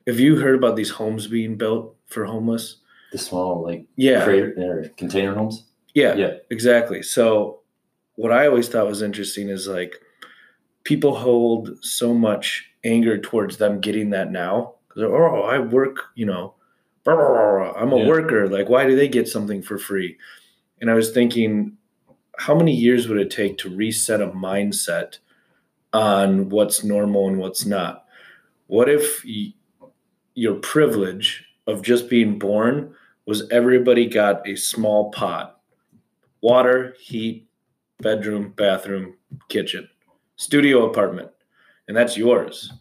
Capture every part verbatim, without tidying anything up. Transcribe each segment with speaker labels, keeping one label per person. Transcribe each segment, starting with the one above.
Speaker 1: have you heard about these homes being built for homeless?
Speaker 2: The small, like,
Speaker 1: yeah,
Speaker 2: freight, or container homes?
Speaker 1: Yeah,
Speaker 2: yeah,
Speaker 1: exactly. So what I always thought was interesting is like people hold so much anger towards them getting that now. Oh, I work, you know, blah, blah, blah, blah. I'm a
Speaker 2: Yeah.
Speaker 1: worker. Like, why do they get something for free? And I was thinking, how many years would it take to reset a mindset on what's normal and what's not? What if y- your privilege of just being born was everybody got a small pot, water, heat, bedroom, bathroom, kitchen, studio apartment, and that's yours.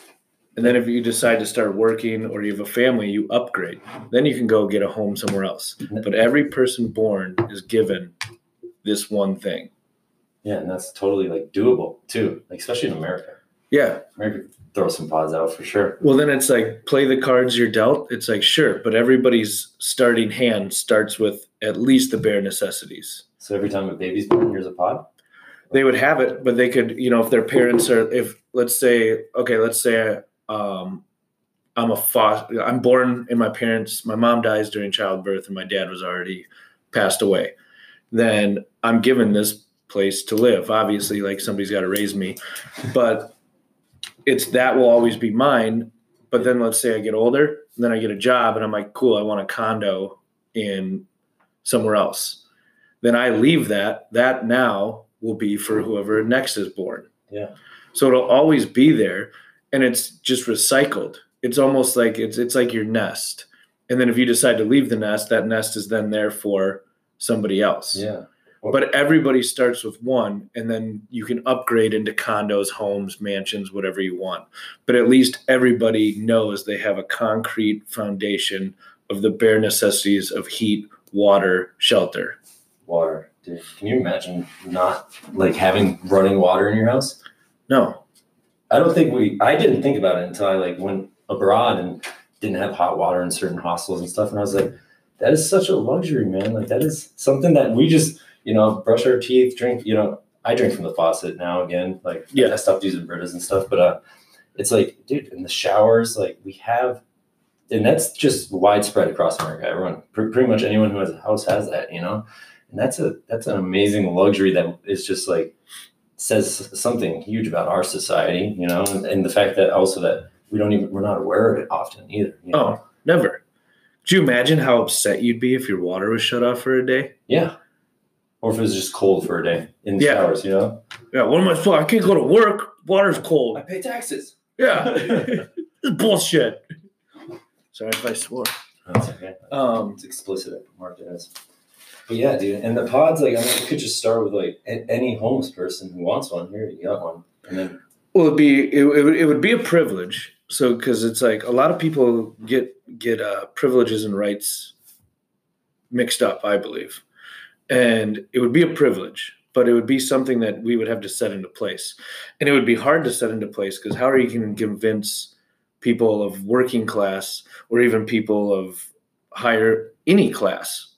Speaker 1: And then if you decide to start working or you have a family, you upgrade. Then you can go get a home somewhere else. But every person born is given this one thing.
Speaker 2: Yeah, and that's totally like doable too, like especially in America.
Speaker 1: Yeah.
Speaker 2: America throw some pods out for sure.
Speaker 1: Well, then it's like play the cards you're dealt. It's like, sure, but everybody's starting hand starts with at least the bare necessities.
Speaker 2: So every time a baby's born, here's a pod?
Speaker 1: They would have it, but they could, you know, if their parents are, if let's say, okay, let's say um, I'm a foster, I'm born and my parents, my mom dies during childbirth and my dad was already passed away. Then I'm given this place to live. Obviously, like somebody's got to raise me, but it's that will always be mine. But then let's say I get older, and then I get a job and I'm like, cool, I want a condo in somewhere else. Then I leave that, that now will be for whoever next is born.
Speaker 2: Yeah.
Speaker 1: So it'll always be there and it's just recycled. It's almost like it's it's like your nest. And then if you decide to leave the nest, that nest is then there for somebody else.
Speaker 2: Yeah.
Speaker 1: But everybody starts with one, and then you can upgrade into condos, homes, mansions, whatever you want. But at least everybody knows they have a concrete foundation of the bare necessities of heat, water, shelter.
Speaker 2: Water. Dude, can you imagine not like having running water in your house?
Speaker 1: No.
Speaker 2: I don't think we, I didn't think about it until I like went abroad and didn't have hot water in certain hostels and stuff. And I was like, that is such a luxury, man. Like that is something that we just, you know, brush our teeth, drink, you know, I drink from the faucet now again. Like, yeah, I stopped using Britas and stuff, but uh, it's like, dude, in the showers, like we have, and that's just widespread across America. Everyone, pr- pretty much anyone who has a house has that, you know, and that's a, that's an amazing luxury that is just like, says something huge about our society, you know, and, and the fact that also that we don't even, we're not aware of it often either. You know?
Speaker 1: Oh, never. Could you imagine how upset you'd be if your water was shut off for a day?
Speaker 2: Yeah. Or if it was just cold for a day in the
Speaker 1: yeah.
Speaker 2: showers, you know?
Speaker 1: Yeah, what am I supposed? I can't go to work. Water's cold.
Speaker 2: I pay taxes.
Speaker 1: Yeah. This is bullshit. Sorry if I swore.
Speaker 2: That's okay.
Speaker 1: Um,
Speaker 2: it's explicit at Mark as. But yeah, dude. And the pods, like, I mean, you could just start with, like, a- any homeless person who wants one. Here, you got one. And then.
Speaker 1: Well, it'd be, it, it, would, it would be a privilege. So, because it's like a lot of people get, get uh, privileges and rights mixed up, I believe. And it would be a privilege, but it would be something that we would have to set into place. And it would be hard to set into place because how are you going to convince people of working class or even people of higher, any class,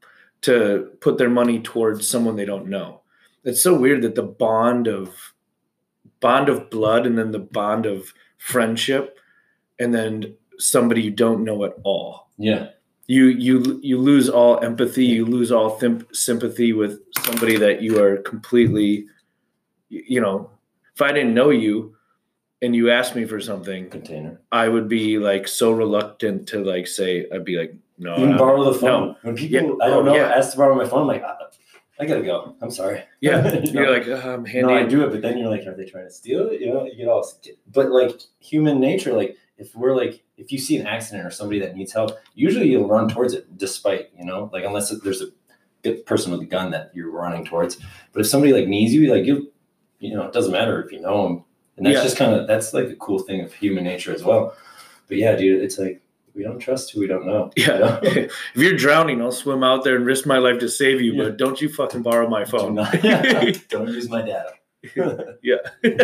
Speaker 1: to put their money towards someone they don't know? It's so weird that the bond of bond of blood and then the bond of friendship and then somebody you don't know at all.
Speaker 2: Yeah.
Speaker 1: You you you lose all empathy. You lose all thim- sympathy with somebody that you are completely, you know, if I didn't know you and you asked me for something,
Speaker 2: container,
Speaker 1: I would be like so reluctant to like say, I'd be like, no.
Speaker 2: Even borrow the phone.
Speaker 1: No.
Speaker 2: When people,
Speaker 1: yeah.
Speaker 2: I don't
Speaker 1: oh,
Speaker 2: know,
Speaker 1: yeah.
Speaker 2: ask to borrow my phone, I'm like, I, I gotta go. I'm sorry.
Speaker 1: Yeah.
Speaker 2: you
Speaker 1: You're
Speaker 2: know?
Speaker 1: like, uh, I'm handy.
Speaker 2: No, I do it, but then you're like, are they trying to steal it? You know, you get all, but like human nature, like if we're like, if you see an accident or somebody that needs help, usually you'll run towards it despite, you know, like unless there's a good person with a gun that you're running towards. But if somebody like needs you, like you, you know, it doesn't matter if you know them. And that's yeah. just kind of, that's like a cool thing of human nature as well. But yeah, dude, it's like, we don't trust who we don't know.
Speaker 1: Yeah. You know? If you're drowning, I'll swim out there and risk my life to save you, yeah. but don't you fucking borrow my phone.
Speaker 2: Do not, yeah, don't use my data.
Speaker 1: yeah.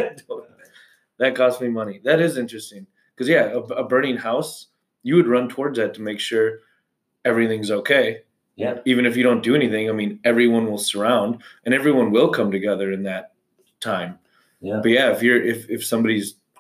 Speaker 1: That cost me money. That is interesting. Because, yeah, a, a burning house, you would run towards that to make sure everything's okay.
Speaker 2: Yeah.
Speaker 1: Even if you don't do anything, I mean, everyone will surround and everyone will come together in that time.
Speaker 2: Yeah.
Speaker 1: But, yeah, if you're if, if somebody's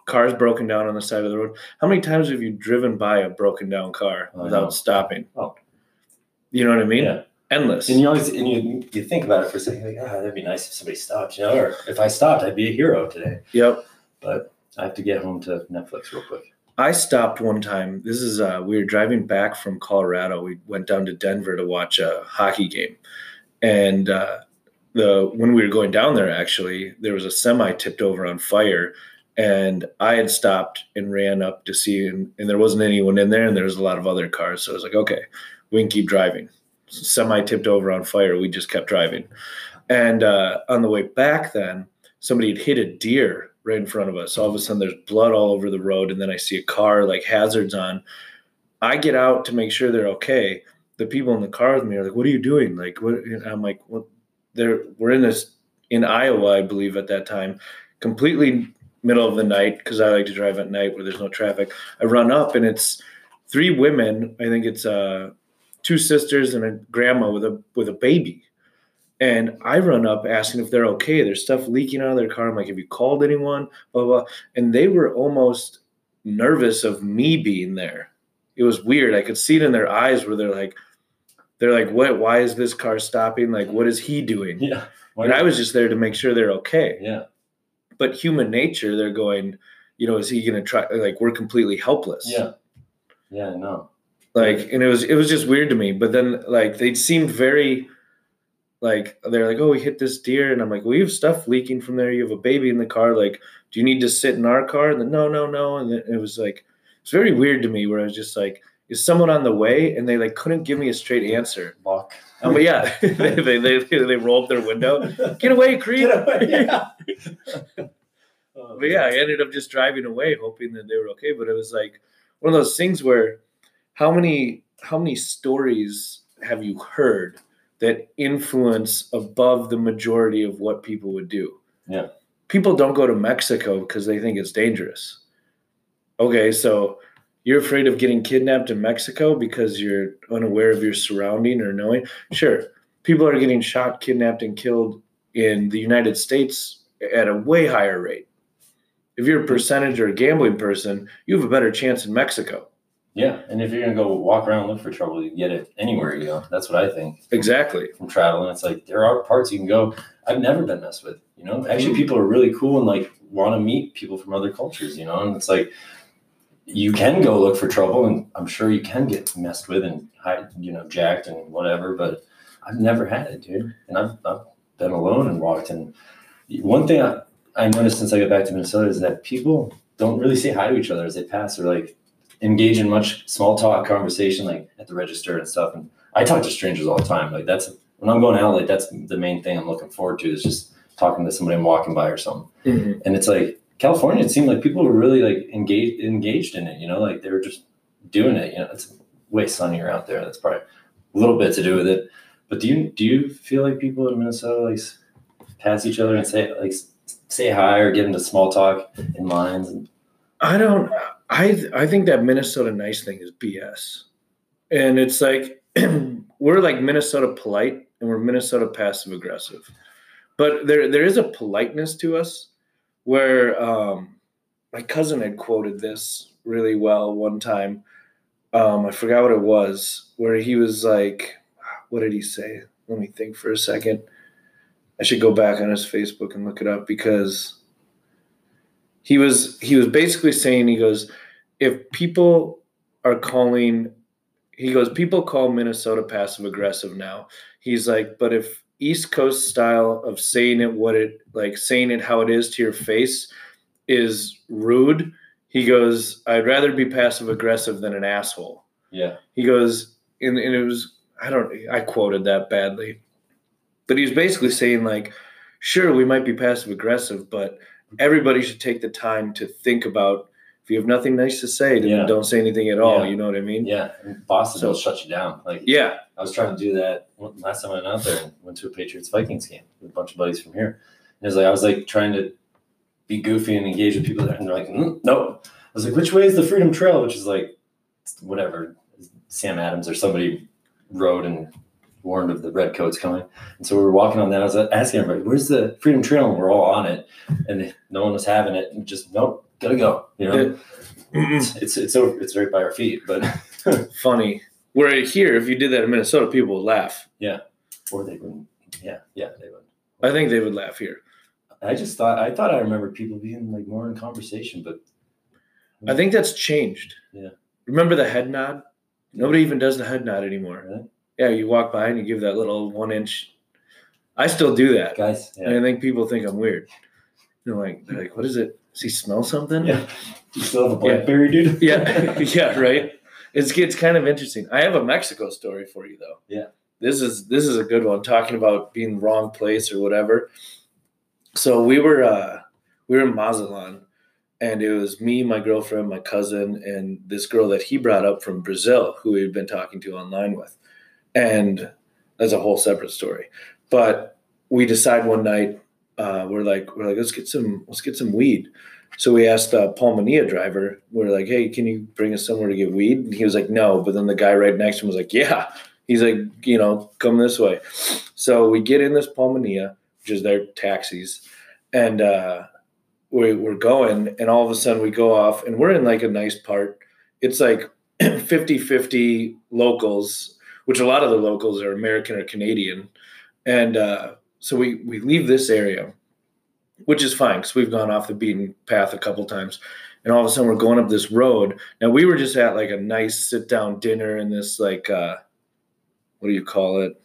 Speaker 1: cars broken down on the side of the road. How many times have you driven by a broken down car
Speaker 2: I
Speaker 1: without
Speaker 2: know.
Speaker 1: stopping?
Speaker 2: Oh.
Speaker 1: You know what I mean?
Speaker 2: Yeah.
Speaker 1: Endless.
Speaker 2: And you always and you you think about it for a second, like, ah, that'd be nice if somebody stopped, you know, or if I stopped, I'd be a hero today.
Speaker 1: Yep.
Speaker 2: But I have to get home to Netflix real quick.
Speaker 1: I stopped one time. This is uh, we were driving back from Colorado. We went down to Denver to watch a hockey game, and uh, the when we were going down there, actually, there was a semi tipped over on fire, and I had stopped and ran up to see, and, and there wasn't anyone in there, and there was a lot of other cars. So I was like, okay, we can keep driving. Semi tipped over on fire. We just kept driving, and uh, on the way back, then somebody had hit a deer right in front of us. All of a sudden, there's blood all over the road, and then I see a car like hazards on. I get out to make sure they're okay. The people in the car with me are like, "What are you doing?" Like, what? And I'm like, "What?" They're we're in this in Iowa, I believe, at that time, completely middle of the night because I like to drive at night where there's no traffic. I run up, and it's three women. I think it's uh, two sisters and a grandma with a with a baby. And I run up asking if they're okay. There's stuff leaking out of their car. I'm like, have you called anyone? Blah, blah. And they were almost nervous of me being there. It was weird. I could see it in their eyes where they're like, they're like, what? Why is this car stopping? Like, what is he doing?
Speaker 2: Yeah.
Speaker 1: And I was just there to make sure they're okay.
Speaker 2: Yeah.
Speaker 1: But human nature, they're going, you know, is he going to try? Like, we're completely helpless.
Speaker 2: Yeah. Yeah, no.
Speaker 1: Like, and it was, it was just weird to me. But then, like, they seemed very... Like, they're like, oh, we hit this deer. And I'm like, well, you have stuff leaking from there. You have a baby in the car. Like, do you need to sit in our car? And then, no, no, no. And then it was like, it's very weird to me where I was just like, is someone on the way? And they like couldn't give me a straight answer.
Speaker 2: Walk.
Speaker 1: Um, but yeah, they, they, they, they rolled their window. Get away, creep.
Speaker 2: Get away. Yeah.
Speaker 1: But yeah, I ended up just driving away hoping that they were okay. But it was like one of those things where how many, how many stories have you heard that influence above the majority of what people would do?
Speaker 2: Yeah.
Speaker 1: People don't go to Mexico because they think it's dangerous. Okay, so you're afraid of getting kidnapped in Mexico because you're unaware of your surrounding or knowing? Sure. People are getting shot, kidnapped, and killed in the United States at a way higher rate. If you're a percentage or a gambling person, you have a better chance in Mexico.
Speaker 2: Yeah, and if you're going to go walk around and look for trouble, you can get it anywhere you go. That's what I think.
Speaker 1: Exactly.
Speaker 2: From traveling, it's like there are parts you can go. I've never been messed with, you know? Actually, people are really cool and, like, want to meet people from other cultures, you know? And it's like you can go look for trouble, and I'm sure you can get messed with and, you know, jacked and whatever, but I've never had it, dude. And I've, I've been alone and walked. And one thing I, I noticed since I got back to Minnesota is that people don't really say hi to each other as they pass, or, like, engage in much small talk conversation, like at the register and stuff. And I talk to strangers all the time. Like that's when I'm going out, like that's the main thing I'm looking forward to is just talking to somebody I'm walking by or something. Mm-hmm. And it's like California, it seemed like people were really like engaged engaged in it, you know, like they were just doing it. You know, it's way sunnier out there. That's probably a little bit to do with it. But do you do you feel like people in Minnesota like pass each other and say like say hi or get into small talk in lines? And
Speaker 1: I don't. I I think that Minnesota nice thing is B S. And it's like we're like Minnesota polite and we're Minnesota passive aggressive. But there there is a politeness to us where um, my cousin had quoted this really well one time. Um, I forgot what it was, where he was like, what did he say? Let me think for a second. I should go back on his Facebook and look it up because He was he was basically saying, he goes, if people are calling, he goes, people call Minnesota passive aggressive now. He's like, but if East Coast style of saying it what it like saying it how it is to your face is rude, he goes, I'd rather be passive aggressive than an asshole.
Speaker 2: Yeah.
Speaker 1: He goes, and, and it was I don't I quoted that badly, but he was basically saying like, sure, we might be passive aggressive, but everybody should take the time to think about if you have nothing nice to say, then
Speaker 2: yeah.
Speaker 1: don't say anything at all.
Speaker 2: Yeah.
Speaker 1: You know what I mean?
Speaker 2: Yeah. And Boston so, will shut you down. Like,
Speaker 1: yeah.
Speaker 2: I was trying to do that last time I went out there and went to a Patriots Vikings game with a bunch of buddies from here. And it was like, I was like trying to be goofy and engage with people there. And they're like, mm, nope. I was like, which way is the Freedom Trail? Which is like, whatever, Sam Adams or somebody rode and warned of the redcoats coming. And so we were walking on that. I was asking everybody, where's the Freedom Trail? And we're all on it. And no one was having it. And just, nope, gotta go. You know,
Speaker 1: It-
Speaker 2: it's it's it's, over, it's right by our feet, but
Speaker 1: funny. Where here, if you did that in Minnesota, people would laugh.
Speaker 2: or they wouldn't. Yeah, yeah, they would.
Speaker 1: I think they would laugh here.
Speaker 2: I just thought I thought I remember people being like more in conversation, but
Speaker 1: I think that's changed.
Speaker 2: Yeah.
Speaker 1: Remember the head nod? Nobody even does the head nod anymore.
Speaker 2: Really?
Speaker 1: Yeah, you walk by and you give that little one inch. I still do that.
Speaker 2: guys, yeah,
Speaker 1: And I think people think I'm weird. They're like, they're like, what is it? Does he smell something?
Speaker 2: yeah. Do you still have a BlackBerry, dude?
Speaker 1: Yeah, yeah, right. It's it's kind of interesting. I have a Mexico story for you though.
Speaker 2: Yeah.
Speaker 1: This is this is a good one, talking about being the wrong place or whatever. So we were uh, we were in Mazatlan, and it was me, my girlfriend, my cousin, and this girl that he brought up from Brazil, who we had been talking to online with, and that's a whole separate story. But we decide one night, uh, we're like we're like let's get some let's get some weed. So we asked the Palmania driver, we're like, hey, can you bring us somewhere to get weed? And he was like, no. But then the guy right next to him was like, yeah. He's like, you know, come this way. So we get in this Palmania, which is their taxis, and uh, we, we're going, and all of a sudden we go off, and we're in like a nice part. It's like fifty-fifty locals, which a lot of the locals are American or Canadian. And uh, so we, we leave this area, which is fine because we've gone off the beaten path a couple times. And all of a sudden we're going up this road. Now we were just at like a nice sit down dinner in this like, uh, what do you call it?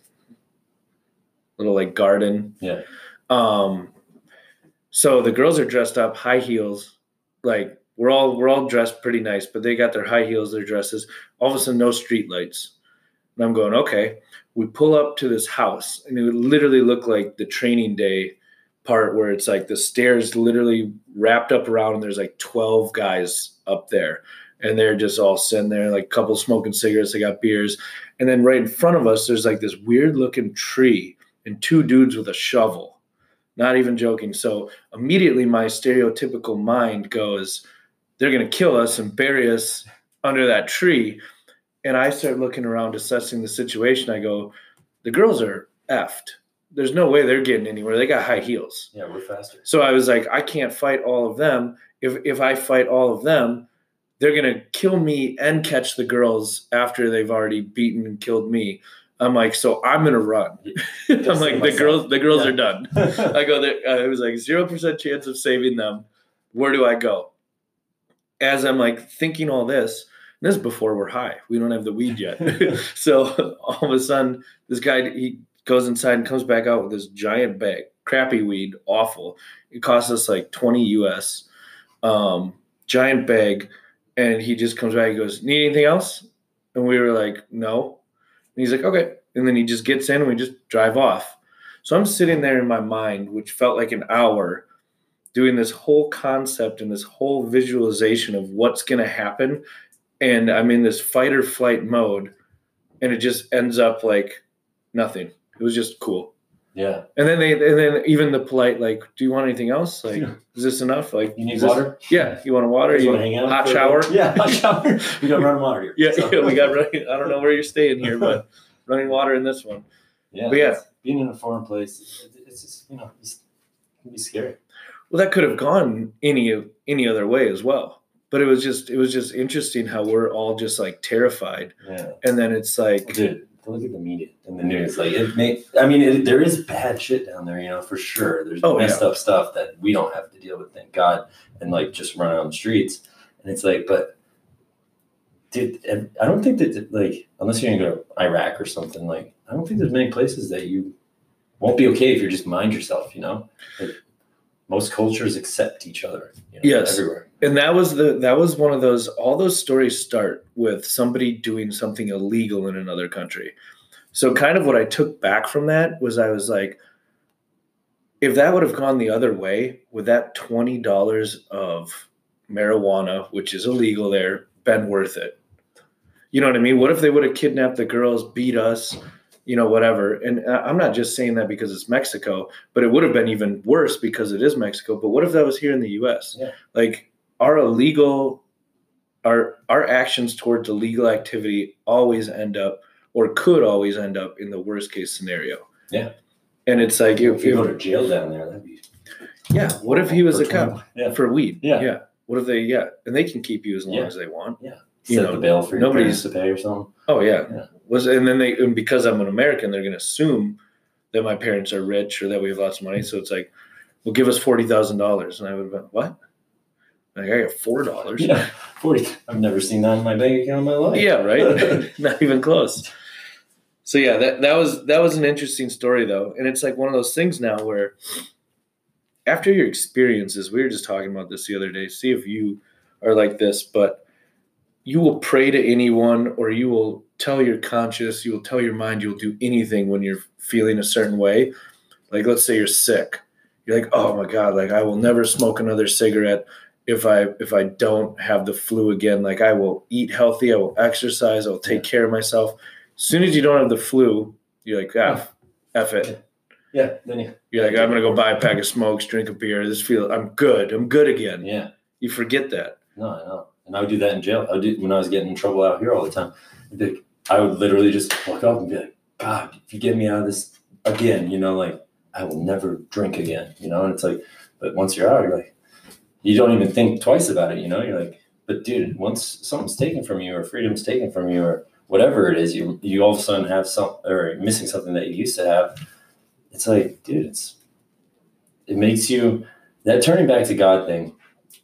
Speaker 1: Little like garden.
Speaker 2: Yeah.
Speaker 1: Um, so the girls are dressed up, high heels. Like we're all, we're all dressed pretty nice, but they got their high heels, their dresses. All of a sudden, no street lights. And I'm going, okay. We pull up to this house, and it would literally look like the Training Day part where it's like the stairs literally wrapped up around, and there's like twelve guys up there, and they're just all sitting there, like a couple smoking cigarettes. They got beers. And then right in front of us, there's like this weird looking tree and two dudes with a shovel. Not even joking. So immediately my stereotypical mind goes, they're going to kill us and bury us under that tree. And I start looking around, assessing the situation. I go, the girls are effed. There's no way they're getting anywhere. They got high heels.
Speaker 2: Yeah, we're faster.
Speaker 1: So I was like, I can't fight all of them. If if I fight all of them, they're going to kill me and catch the girls after they've already beaten and killed me. I'm like, so I'm going to run. I'm like, the girls the girls
Speaker 2: Yeah.
Speaker 1: are done. I go there. Uh, it was like zero percent chance of saving them. Where do I go? As I'm like thinking all this, and this is before we're high. We don't have the weed yet. So all of a sudden, this guy, he goes inside and comes back out with this giant bag, crappy weed, awful. It cost us like twenty U S, um, giant bag. And he just comes back and goes, need anything else? And we were like, no. And he's like, okay. And then he just gets in and we just drive off. So I'm sitting there in my mind, which felt like an hour, doing this whole concept and this whole visualization of what's going to happen. And I'm in this fight or flight mode. And it just ends up like nothing. It was just cool.
Speaker 2: Yeah.
Speaker 1: And then they, and then even the polite, like, do you want anything else? Like,
Speaker 2: Yeah.
Speaker 1: is this enough? Like,
Speaker 2: You need
Speaker 1: is this-
Speaker 2: water?
Speaker 1: Yeah. You want a water?
Speaker 2: You
Speaker 1: You
Speaker 2: want to hang out?
Speaker 1: hot
Speaker 2: for a
Speaker 1: shower?
Speaker 2: bit? Yeah, hot shower. We got running water here.
Speaker 1: Yeah,
Speaker 2: So-
Speaker 1: yeah, we got running. I don't know where you're staying here, but running water in this one.
Speaker 2: Yeah,
Speaker 1: But yeah.
Speaker 2: it's- being in a foreign place, it- it's just, you know, it's, it can be scary.
Speaker 1: Well, that could have gone any any other way as well. But it was just it was just interesting how we're all just like terrified,
Speaker 2: Yeah.
Speaker 1: and then it's like,
Speaker 2: Dude, look at the media and the news. Like, it may, I mean, it, there is bad shit down there, you know, for sure. There's
Speaker 1: Oh,
Speaker 2: messed
Speaker 1: yeah.
Speaker 2: up stuff that we don't have to deal with, thank God, and like just running on the streets. And it's like, but dude, and I don't think that, like, unless you're gonna go to Iraq or something, like, I don't think there's many places that you won't be okay if you just mind yourself, you know? Like, most cultures accept each other, you know,
Speaker 1: Yes.
Speaker 2: everywhere.
Speaker 1: and that was the that was one of those. All those stories start with somebody doing something illegal in another country. So kind of what I took back from that was I was like, if that would have gone the other way, would that twenty dollars of marijuana, which is illegal there, been worth it? You know what I mean? What if they would have kidnapped the girls, beat us, you know, whatever? And I- I'm not just saying that because it's Mexico, but it would have been even worse because it is Mexico. But what if that was here in the U S?
Speaker 2: Yeah.
Speaker 1: Like our illegal, our our actions towards illegal activity always end up, or could always end up, in the worst case scenario.
Speaker 2: Yeah.
Speaker 1: And it's like,
Speaker 2: If
Speaker 1: if,
Speaker 2: you go
Speaker 1: if,
Speaker 2: to jail down there, that'd be
Speaker 1: yeah, what if he was
Speaker 2: for
Speaker 1: a cop
Speaker 2: twenty Yeah.
Speaker 1: for weed?
Speaker 2: Yeah.
Speaker 1: Yeah. What if they, yeah, and they can keep you as long
Speaker 2: Yeah.
Speaker 1: as they want.
Speaker 2: Yeah.
Speaker 1: You
Speaker 2: Set
Speaker 1: know,
Speaker 2: the bail for your
Speaker 1: nobody's-
Speaker 2: parents to pay or something.
Speaker 1: Oh yeah.
Speaker 2: Yeah.
Speaker 1: Was and then they and because I'm an American, they're going to assume that my parents are rich or that we have lots of money. So it's like, well, give us forty thousand dollars, and I would have been what? Like I got four dollars.
Speaker 2: Yeah, forty. I've never seen that in my bank account in my life.
Speaker 1: Yeah, right. Not even close. So yeah, that that was that was an interesting story though, and it's like one of those things now where after your experiences, we were just talking about this the other day. See if you are like this, but you will pray to anyone, or you will tell your conscience, you will tell your mind, you'll do anything when you're feeling a certain way. Like let's say you're sick, you're like, oh my God, like I will never smoke another cigarette if I if I don't have the flu again. Like I will eat healthy, I will exercise, I will take care of myself. As soon as you don't have the flu, you're like, ah, F it.
Speaker 2: Yeah. Then you,
Speaker 1: You're like, I'm gonna go buy a pack of smokes, drink a beer. This feel I'm good. I'm good again.
Speaker 2: yeah.
Speaker 1: You forget that.
Speaker 2: No, I know. And I would do that in jail. I would do when I was getting in trouble out here all the time. I'd be like, I would literally just walk up and be like, God, if you get me out of this again, you know, like I will never drink again, you know? And it's like, but once you're out, you're like, you don't even think twice about it, you know? You're like, but dude, once something's taken from you or freedom's taken from you or whatever it is, you you all of a sudden have some or missing something that you used to have. It's like, dude, it's it makes you that turning back to God thing.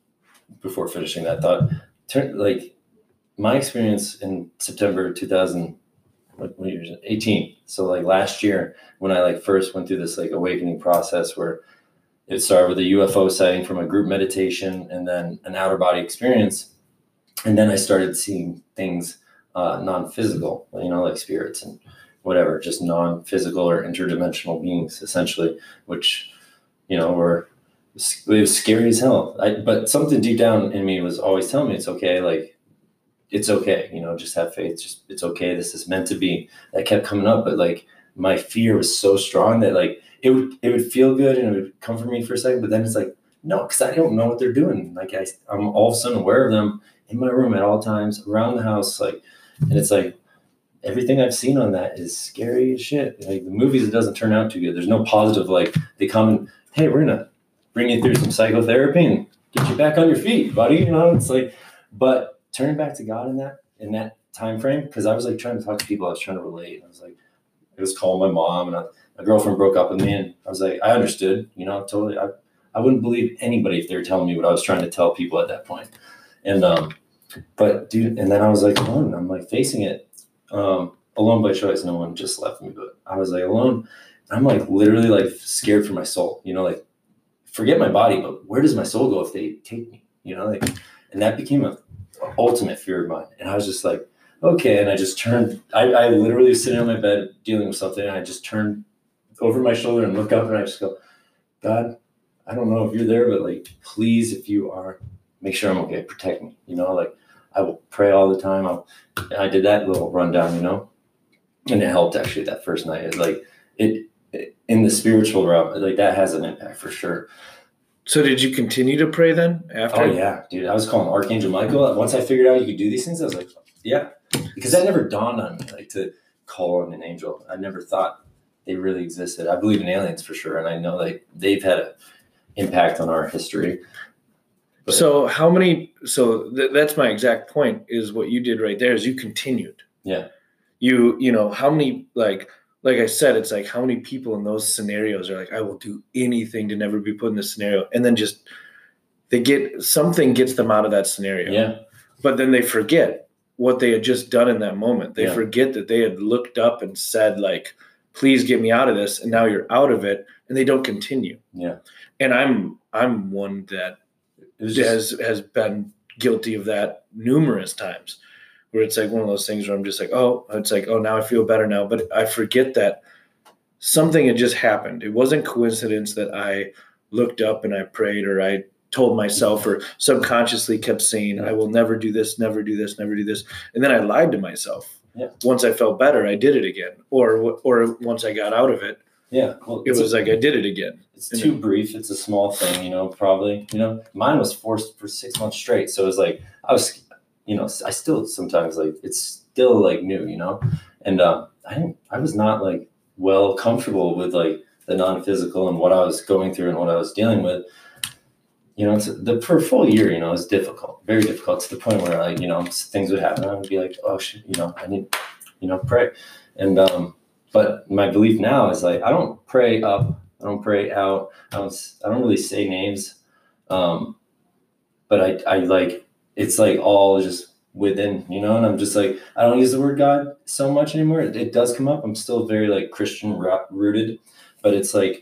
Speaker 2: Before finishing that thought, turn like my experience in September two thousand, what, what year is it? eighteen. So like last year when I like first went through this like awakening process where it started with a U F O sighting from a group meditation and then an outer body experience, and then I started seeing things uh, non-physical, you know, like spirits and whatever, just non-physical or interdimensional beings essentially, which you know were. It was scary as hell. I, but something deep down in me was always telling me it's okay. Like, it's okay. You know, just have faith. Just it's okay. This is meant to be. That kept coming up, but like my fear was so strong that like it would it would feel good and it would comfort me for a second. But then it's like no, because I don't know what they're doing. Like I, I'm all of a sudden aware of them in my room at all times, around the house. Like, and it's like everything I've seen on that is scary as shit. Like the movies, it doesn't turn out too good. There's no positive. Like they come and hey, we're gonna bring you through some psychotherapy and get you back on your feet, buddy. You know, it's like, but turning back to God in that in that time frame, because I was like trying to talk to people, I was trying to relate. I was like, I was calling my mom, and I, my girlfriend broke up with me, and I was like, I understood, you know, totally. I I wouldn't believe anybody if they were telling me what I was trying to tell people at that point. And um, but dude, and then I was like alone. I'm like facing it, um, alone by choice. No one just left me, but I was like alone. I'm like literally like scared for my soul, you know, like. Forget my body, but where does my soul go if they take me? You know, like, and that became a ultimate fear of mine. And I was just like, okay. And I just turned, I, I literally was sitting on my bed dealing with something. And I just turned over my shoulder and look up and I just go, God, I don't know if you're there, but like, please, if you are, make sure I'm okay. Protect me. You know, like I will pray all the time. I'll, I did that little rundown, you know, and it helped actually that first night. It's like it, in the spiritual realm, like that has an impact for sure.
Speaker 1: So did you continue to pray then after?
Speaker 2: Oh yeah, dude. I was calling Archangel Michael. Once I figured out you could do these things, I was like, yeah, because that never dawned on me, like to call on an angel. I never thought they really existed. I believe in aliens for sure, and I know like they've had an impact on our history.
Speaker 1: But, so how many? So th- that's my exact point. Is what you did right there is you continued.
Speaker 2: Yeah.
Speaker 1: You you know how many like. Like I said, it's like how many people in those scenarios are like, I will do anything to never be put in this scenario. And then just they get something gets them out of that scenario.
Speaker 2: Yeah.
Speaker 1: But then they forget what they had just done in that moment. They
Speaker 2: yeah.
Speaker 1: forget that they had looked up and said like, please get me out of this. And now you're out of it and they don't continue.
Speaker 2: Yeah.
Speaker 1: And I'm, I'm one that just, has, has been guilty of that numerous times. Where it's like one of those things where I'm just like, oh, it's like, oh, now I feel better now. But I forget that something had just happened. It wasn't coincidence that I looked up and I prayed or I told myself or subconsciously kept saying, I will never do this, never do this, never do this. And then I lied to myself.
Speaker 2: Yeah.
Speaker 1: Once I felt better, I did it again. Or or once I got out of it,
Speaker 2: yeah, well,
Speaker 1: it was a, like I did it again.
Speaker 2: It's too know? brief. It's a small thing, you know, probably. You know, mine was forced for six months straight. So it was like I was – you know, I still sometimes like it's still like new, you know, and uh, I didn't, I was not like well comfortable with like the non-physical and what I was going through and what I was dealing with. you know, it's the for a full year, you know, it's difficult, very difficult to the point where like, you know, things would happen. I would be like, oh shit, you know, I need, you know, pray. And, um, but my belief now is like, I don't pray up, I don't pray out. I don't, I don't really say names. Um, but I, I like, it's like all just within, you know, and I'm just like, I don't use the word God so much anymore. It, it does come up. I'm still very like Christian rooted, but it's like,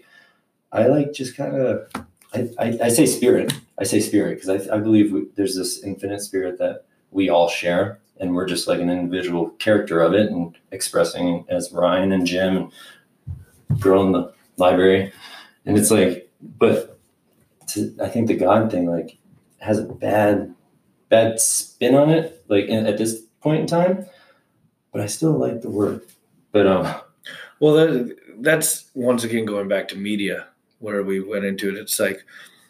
Speaker 2: I like just kind of, I, I, I say spirit. I say spirit because I, I believe we, there's this infinite spirit that we all share, and we're just like an individual character of it and expressing as Ryan and Jim and girl in the library. And it's like, but to, I think the God thing like has a bad, bad spin on it, like in, at this point in time. But I still like the word. But um,
Speaker 1: well, that, that's once again going back to media, where we went into it. It's like,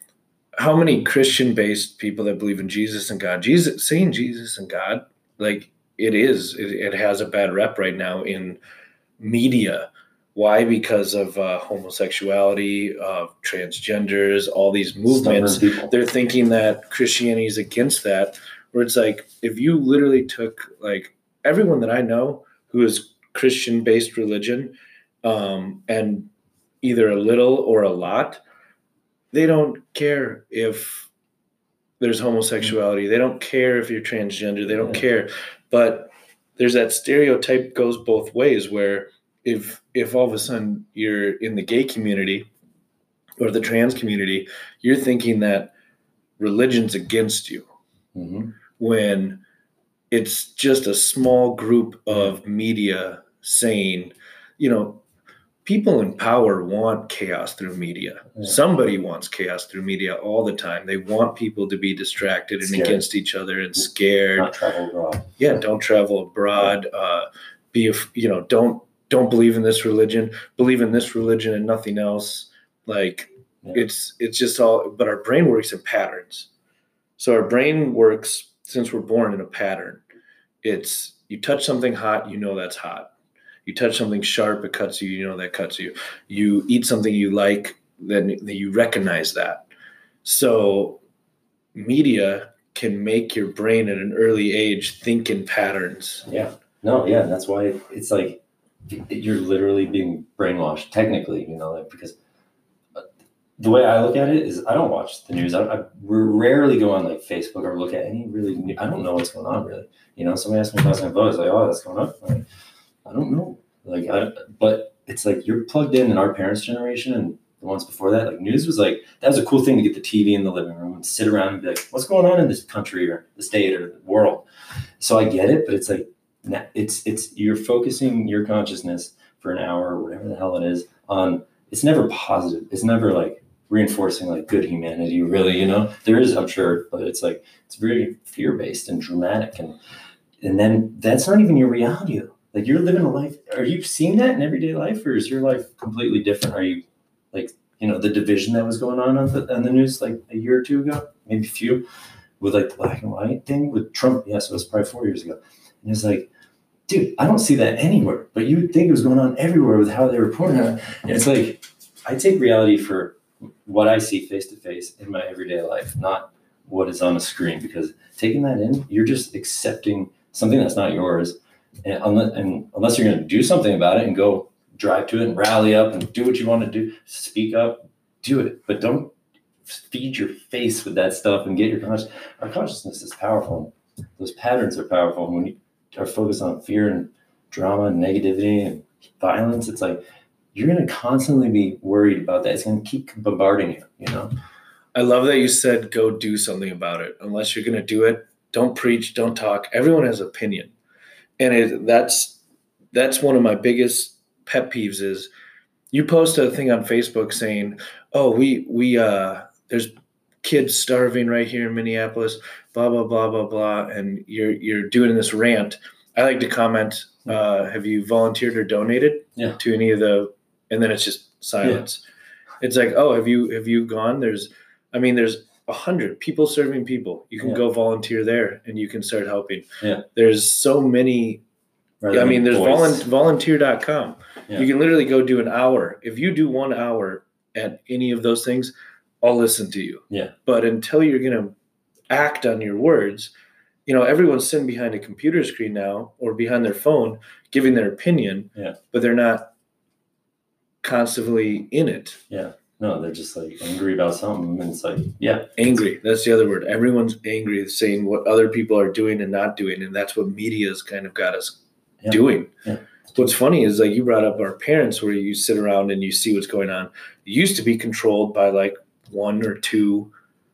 Speaker 1: how many Christian-based people that believe in Jesus and God, Jesus saying Jesus and God, like it is, it, it has a bad rep right now in media. Why? Because of uh, homosexuality, uh, transgenders, all these movements. They're thinking that Christianity is against that. Where it's like, if you literally took like everyone that I know who is Christian-based religion, um, and either a little or a lot, they don't care if there's homosexuality. They don't care if you're transgender. They don't yeah. care. But there's that stereotype goes both ways where if if all of a sudden you're in the gay community or the trans community, you're thinking that religion's against you. Mm-hmm. When it's just a small group of media saying, you know, people in power want chaos through media. Yeah. Somebody wants chaos through media all the time. They want people to be distracted and scared. Against each other and scared.
Speaker 2: Not travel abroad.
Speaker 1: Yeah, don't travel abroad. Yeah. Uh, be, a, you know, don't don't believe in this religion. Believe in this religion and nothing else. Like yeah. it's it's just all. But our brain works in patterns. So our brain works since we're born in a pattern. It's you touch something hot, you know that's hot. You touch something sharp, it cuts you, you know that cuts you. You eat something you like, then you recognize that. So media can make your brain at an early age think in patterns.
Speaker 2: Yeah. No, yeah. That's why it's like you're literally being brainwashed, technically, you know, like, because the way I look at it is I don't watch the news. I, I rarely go on like Facebook or look at any really new, I don't know what's going on really. You know, somebody asked me if I was going to vote. I was like, oh, that's going on. I'm like, I don't know. Like, I, but it's like you're plugged in in our parents' generation and the ones before that. Like, news was like, that was a cool thing to get the T V in the living room and sit around and be like, what's going on in this country or the state or the world? So I get it, but it's like, it's, it's, you're focusing your consciousness for an hour or whatever the hell it is on, it's never positive. It's never like reinforcing like good humanity, really, you know? There is, I'm sure, but it's like, it's very fear-based and dramatic. And, and then that's not even your reality. Like you're living a life. Are you seeing that in everyday life, or is your life completely different? Are you like, you know, the division that was going on on the, on the news like a year or two ago, maybe a few, with like the black and white thing with Trump? Yes, yeah, so it was probably four years ago. And it's like, dude, I don't see that anywhere, but you would think it was going on everywhere with how they report on it. And it's like, I take reality for what I see face to face in my everyday life, not what is on a screen, because taking that in, you're just accepting something that's not yours. And unless, and unless you're going to do something about it and go drive to it and rally up and do what you want to do, speak up, do it. But don't feed your face with that stuff and get your conscious. Our consciousness is powerful. Those patterns are powerful. When you are focused on fear and drama and negativity and violence, it's like you're going to constantly be worried about that. It's going to keep bombarding you, you know?
Speaker 1: I love that you said go do something about it. Unless you're going to do it, don't preach, don't talk. Everyone has opinion. And it, that's that's one of my biggest pet peeves is you post a thing on Facebook saying, oh, we we uh, there's kids starving right here in Minneapolis, blah, blah, blah, blah, blah. And you're you're doing this rant. I like to comment, uh, have you volunteered or donated
Speaker 2: yeah.
Speaker 1: to any of the, and then it's just silence. Yeah. It's like, oh, have you have you gone? There's, I mean, there's a hundred people serving people. You can yeah. go volunteer there and you can start helping.
Speaker 2: Yeah.
Speaker 1: There's so many. Yeah, I mean, there's volu- volunteer dot com. Yeah. You can literally go do an hour. If you do one hour at any of those things, I'll listen to you.
Speaker 2: Yeah.
Speaker 1: But until you're going to act on your words, you know, everyone's sitting behind a computer screen now or behind their phone giving their opinion,
Speaker 2: yeah.
Speaker 1: but they're not constantly in it.
Speaker 2: Yeah. No, they're just like angry about something. And it's like, yeah.
Speaker 1: Angry. That's the other word. Everyone's angry, saying what other people are doing and not doing. And that's what media's kind of got us
Speaker 2: yeah.
Speaker 1: doing.
Speaker 2: Yeah.
Speaker 1: What's funny is like you brought up our parents where you sit around and you see what's going on. It used to be controlled by like one or two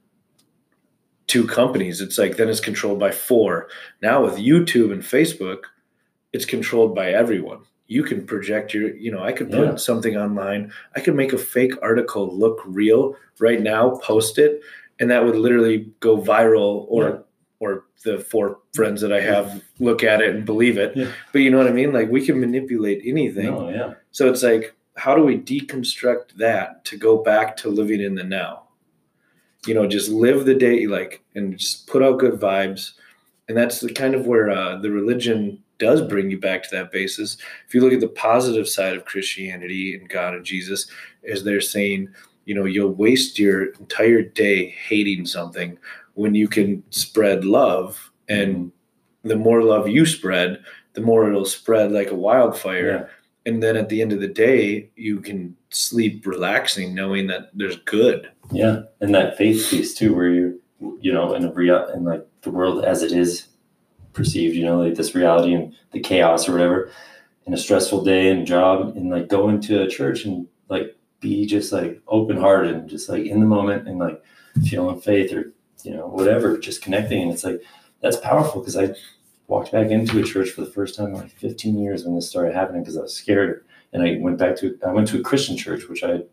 Speaker 1: two companies. It's like then it's controlled by four. Now with YouTube and Facebook, it's controlled by everyone. You can project your, you know, I could put
Speaker 2: yeah.
Speaker 1: something online. I could make a fake article look real right now, post it, and that would literally go viral or yeah. or the four friends that I have look at it and believe it.
Speaker 2: Yeah.
Speaker 1: But you know what I mean? Like we can manipulate anything.
Speaker 2: No, yeah.
Speaker 1: So it's like, how do we deconstruct that to go back to living in the now? You know, just live the day, like, and just put out good vibes. And that's the kind of where uh, the religion does bring you back to that basis. If you look at the positive side of Christianity and God and Jesus, is they're saying, you know, you'll waste your entire day hating something when you can spread love. And the more love you spread, the more it'll spread like a wildfire.
Speaker 2: Yeah.
Speaker 1: And then at the end of the day, you can sleep relaxing, knowing that there's good.
Speaker 2: Yeah, and that faith piece too, where you, you know, in a real, in like the world as it is perceived, you know, like this reality and the chaos or whatever, in a stressful day and job, and like go into a church and like be just like open hearted and just like in the moment and like feeling faith or you know whatever, just connecting, and it's like that's powerful because I walked back into a church for the first time in like fifteen years when this started happening because I was scared. And I went back to, I went to a Christian church, which I had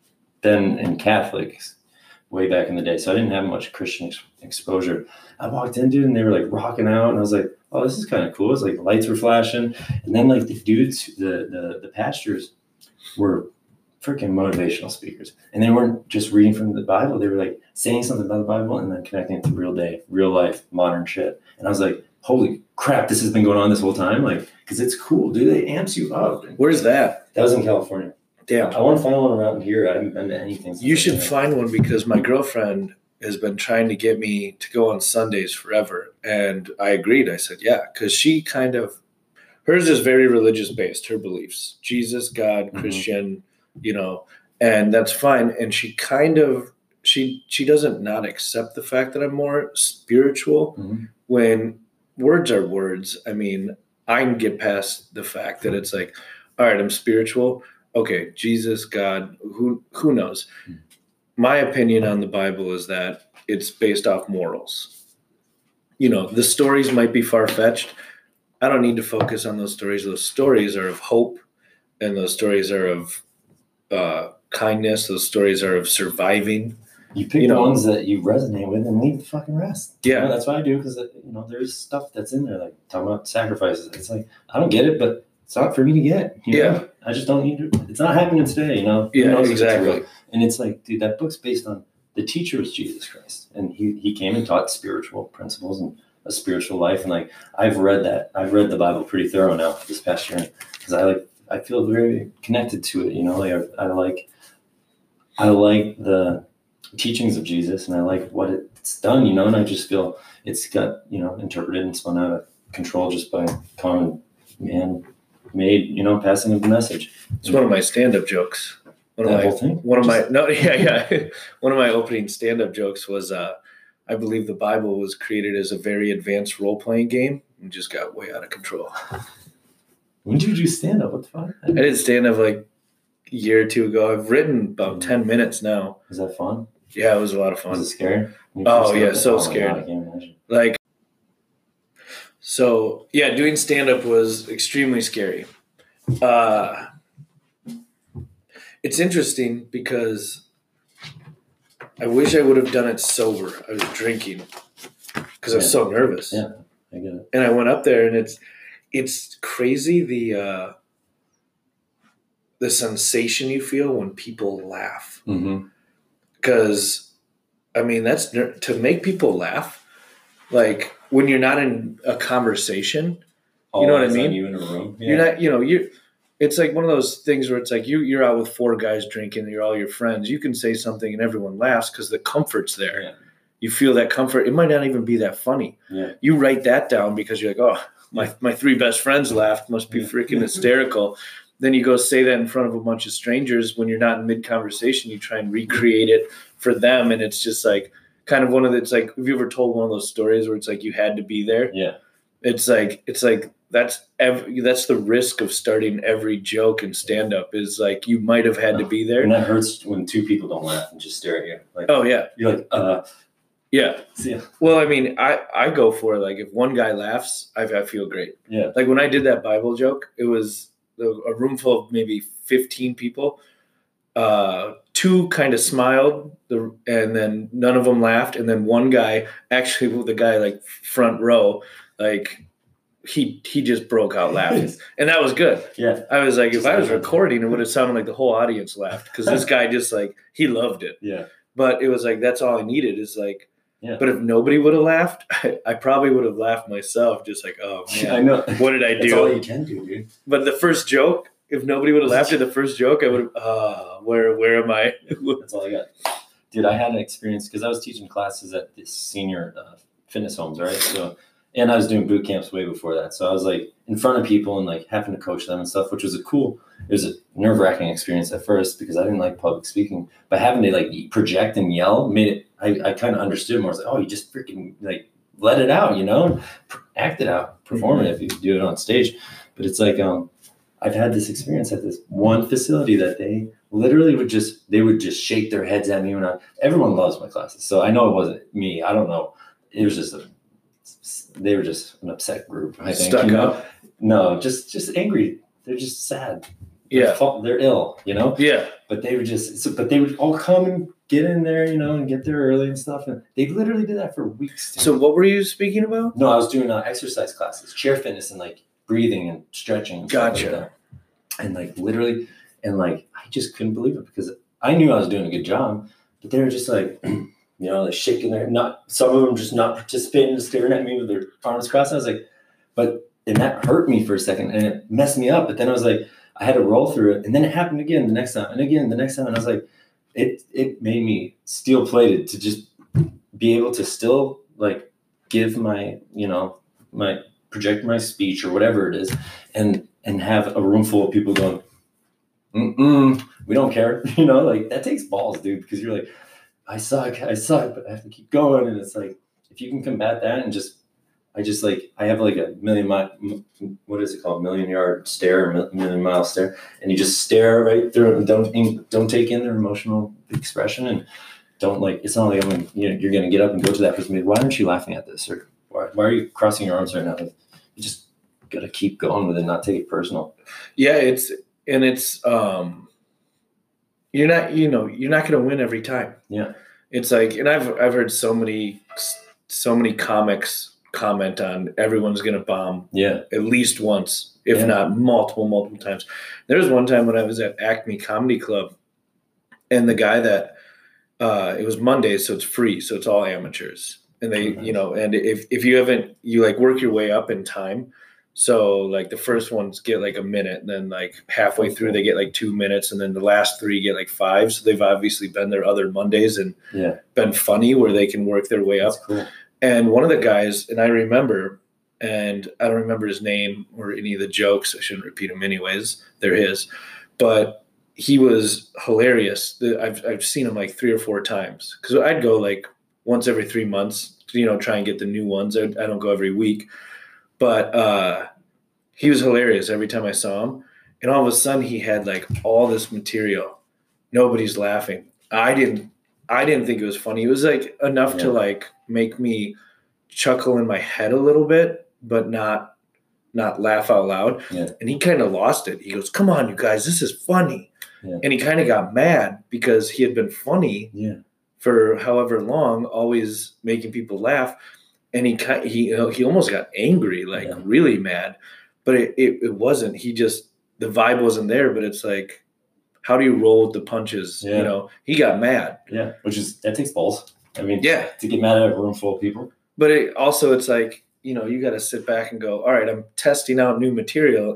Speaker 2: been in Catholics way back in the day. So I didn't have much Christian ex- exposure. I walked in, dude, and they were like rocking out. And I was like, oh, this is kind of cool. It's like lights were flashing. And then like the dudes, the, the, the pastors were freaking motivational speakers. And they weren't just reading from the Bible. They were like saying something about the Bible and then connecting it to real day, real life, modern shit. And I was like, holy crap, this has been going on this whole time. Like, cause it's cool, dude. It amps you up.
Speaker 1: Where's that?
Speaker 2: That was in California.
Speaker 1: Damn.
Speaker 2: I want to find one around here. I haven't been to anything.
Speaker 1: You should find one because my girlfriend has been trying to get me to go on Sundays forever. And I agreed. I said, yeah, because she kind of, hers is very religious based, her beliefs, Jesus, God, mm-hmm. Christian, you know, and that's fine. And she kind of, she, she doesn't not accept the fact that I'm more spiritual mm-hmm. when words are words. I mean, I can get past the fact that it's like, all right, I'm spiritual. Okay, Jesus, God, who who knows? My opinion on the Bible is that it's based off morals. You know, the stories might be far-fetched. I don't need to focus on those stories. Those stories are of hope, and those stories are of uh, kindness. Those stories are of surviving.
Speaker 2: You pick
Speaker 1: you
Speaker 2: the
Speaker 1: know,
Speaker 2: ones that you resonate with and leave the fucking rest.
Speaker 1: Yeah.
Speaker 2: You know, that's what I do because, you know, there's stuff that's in there, like talking about sacrifices. It's like, I don't get it, but it's not for me to get. You know?
Speaker 1: Yeah.
Speaker 2: I just don't need to. It's not happening today, you know?
Speaker 1: Yeah, exactly.
Speaker 2: It's and it's like, dude, that book's based on the teacher was Jesus Christ. And he, he came and taught spiritual principles and a spiritual life. And like, I've read that. I've read the Bible pretty thorough now this past year because I like, I feel very connected to it, you know? Like, I, I like, I like the teachings of Jesus and I like what it's done, you know, and I just feel it's got, you know, interpreted and spun out of control just by common man made, you know, passing of the message.
Speaker 1: It's one of my stand-up jokes. One
Speaker 2: that
Speaker 1: of my,
Speaker 2: whole thing?
Speaker 1: One of
Speaker 2: just,
Speaker 1: my, no, yeah, yeah. One of my opening stand-up jokes was, uh, I believe the Bible was created as a very advanced role-playing game and just got way out of control.
Speaker 2: When did you do stand-up? What the fuck?
Speaker 1: I did stand-up like a year or two ago. I've written about mm-hmm. ten minutes now.
Speaker 2: Was that fun?
Speaker 1: Yeah, it was a lot of fun.
Speaker 2: Was it scary?
Speaker 1: Oh, yeah, so
Speaker 2: oh
Speaker 1: scared.
Speaker 2: God, I can't imagine.
Speaker 1: Like, so, yeah, doing stand-up was extremely scary. Uh, it's interesting because I wish I would have done it sober. I was drinking because I was
Speaker 2: yeah.
Speaker 1: so nervous.
Speaker 2: Yeah, I get it.
Speaker 1: And I went up there, and it's it's crazy the uh, the sensation you feel when people laugh.
Speaker 2: Mm-hmm.
Speaker 1: Because, I mean, that's to make people laugh. Like when you're not in a conversation,
Speaker 2: All
Speaker 1: you know what I
Speaker 2: eyes
Speaker 1: mean?
Speaker 2: on you in a room. Yeah.
Speaker 1: You're not, you know, you. it's like one of those things where it's like you you're out with four guys drinking, and you're all your friends. You can say something and everyone laughs because the comfort's there.
Speaker 2: Yeah.
Speaker 1: You feel that comfort. It might not even be that funny.
Speaker 2: Yeah.
Speaker 1: You write that down because you're like, oh, my my three best friends laughed. Must be freaking hysterical. Then you go say that in front of a bunch of strangers when you're not in mid conversation. You try and recreate it for them, and it's just like kind of one of the. It's like, have you ever told one of those stories where it's like you had to be there?
Speaker 2: Yeah.
Speaker 1: It's like it's like that's every, that's the risk of starting every joke in stand up is like you might have had to be there.
Speaker 2: And that hurts when two people don't laugh and just stare at you. Like,
Speaker 1: oh yeah,
Speaker 2: you're like, uh,
Speaker 1: yeah.
Speaker 2: yeah.
Speaker 1: Well, I mean, I I go for like if one guy laughs, I I feel great.
Speaker 2: Yeah.
Speaker 1: Like when I did that Bible joke, it was a room full of maybe fifteen people. Uh, two kind of smiled, the, and then none of them laughed. And then one guy, actually, the guy like front row, like he he just broke out laughing, and that was good.
Speaker 2: Yeah,
Speaker 1: I was like, if I was recording, it would have sounded like the whole audience laughed because this guy just like he loved it.
Speaker 2: Yeah,
Speaker 1: but it was like that's all I needed is like.
Speaker 2: Yeah.
Speaker 1: But if nobody would have laughed, I, I probably would have laughed myself. Just like, oh man,
Speaker 2: I know.
Speaker 1: What did I do?
Speaker 2: That's all you can do, dude.
Speaker 1: But the first joke, if nobody would have laughed at the first joke, I would have. Uh, where where am I?
Speaker 2: That's all I got, dude. I had an experience because I was teaching classes at this senior uh, fitness homes, right? So, and I was doing boot camps way before that. So I was like in front of people and like having to coach them and stuff, which was a cool. It was a nerve wracking experience at first because I didn't like public speaking, but having to like project and yell made it. I, I kind of understood more. I was like, oh, you just freaking like let it out, you know, act it out, perform it if you do it on stage. But it's like, um, I've had this experience at this one facility that they literally would just, they would just shake their heads at me when I, everyone loves my classes. So I know it wasn't me. I don't know. It was just, a, they were just an upset group. I think.
Speaker 1: Stuck
Speaker 2: you know?
Speaker 1: up.
Speaker 2: No, just, just angry. They're just sad.
Speaker 1: Yeah.
Speaker 2: They're, they're ill, you know?
Speaker 1: Yeah.
Speaker 2: But they would just, so, but they would all come and get in there, you know, and get there early and stuff. And they literally did that for weeks.
Speaker 1: So what were you speaking about?
Speaker 2: No, I was doing uh, exercise classes, chair fitness and like breathing and stretching. And
Speaker 1: gotcha.
Speaker 2: Stuff like that. And like literally, and like, I just couldn't believe it because I knew I was doing a good job, but they were just like, you know, like shaking their, not, some of them just not participating, just staring at me with their arms crossed. I was like, but, and that hurt me for a second and it messed me up. But then I was like, I had to roll through it. And then it happened again the next time and again the next time. And I was like, it, it made me steel plated to just be able to still like give my, you know, my project my speech or whatever it is. And, and have a room full of people going, mm-mm, we don't care. You know, like that takes balls, dude, because you're like, I suck, I suck, but I have to keep going. And it's like, if you can combat that and just, I just like, I have like a million mile, what is it called? Million yard stare, million mile stare. And you just stare right through it and don't, don't take in their emotional expression and don't like, it's not like I'm gonna, you know, you're going to get up and go to that person. Why aren't you laughing at this? Or why, why are you crossing your arms right now? Like, you just got to keep going with it, not take it personal.
Speaker 1: Yeah. It's, and it's, um, you're not, you know, you're not going to win every time.
Speaker 2: Yeah.
Speaker 1: It's like, and I've, I've heard so many, so many comics comment on everyone's going to bomb
Speaker 2: yeah
Speaker 1: at least once, if
Speaker 2: yeah.
Speaker 1: not multiple, multiple times. There was one time when I was at Acme Comedy Club and the guy that, uh, it was Mondays, so it's free. So it's all amateurs. And they, oh, nice. you know, and if, if you haven't, you like work your way up in time. So like the first ones get like a minute and then like halfway oh, through cool. they get like two minutes and then the last three get like five. So they've obviously been there other Mondays and
Speaker 2: yeah.
Speaker 1: been funny where they can work their way up.
Speaker 2: That's cool.
Speaker 1: And one of the guys, and I remember, and I don't remember his name or any of the jokes. I shouldn't repeat them anyways. They're his. But he was hilarious. I've I've seen him like three or four times. Because I'd go like once every three months, you know, try and get the new ones. I, I don't go every week. But uh, he was hilarious every time I saw him. And all of a sudden he had like all this material. Nobody's laughing. I didn't. I didn't think it was funny. It was like enough yeah. to like make me chuckle in my head a little bit, but not not laugh out loud.
Speaker 2: Yeah.
Speaker 1: And he kind of lost it. He goes, "Come on, you guys, this is funny."
Speaker 2: Yeah.
Speaker 1: And he kind of got mad because he had been funny
Speaker 2: yeah.
Speaker 1: for however long, always making people laugh. And he he you know, he almost got angry, like yeah. really mad. But it, it it wasn't. He just the vibe wasn't there. But it's like, how do you roll with the punches?
Speaker 2: Yeah.
Speaker 1: You know, he got mad.
Speaker 2: Yeah, which is that takes balls. I mean,
Speaker 1: yeah,
Speaker 2: to get mad at a room full of people.
Speaker 1: But it also, it's like, you know, you got to sit back and go, all right, I'm testing out new material, and it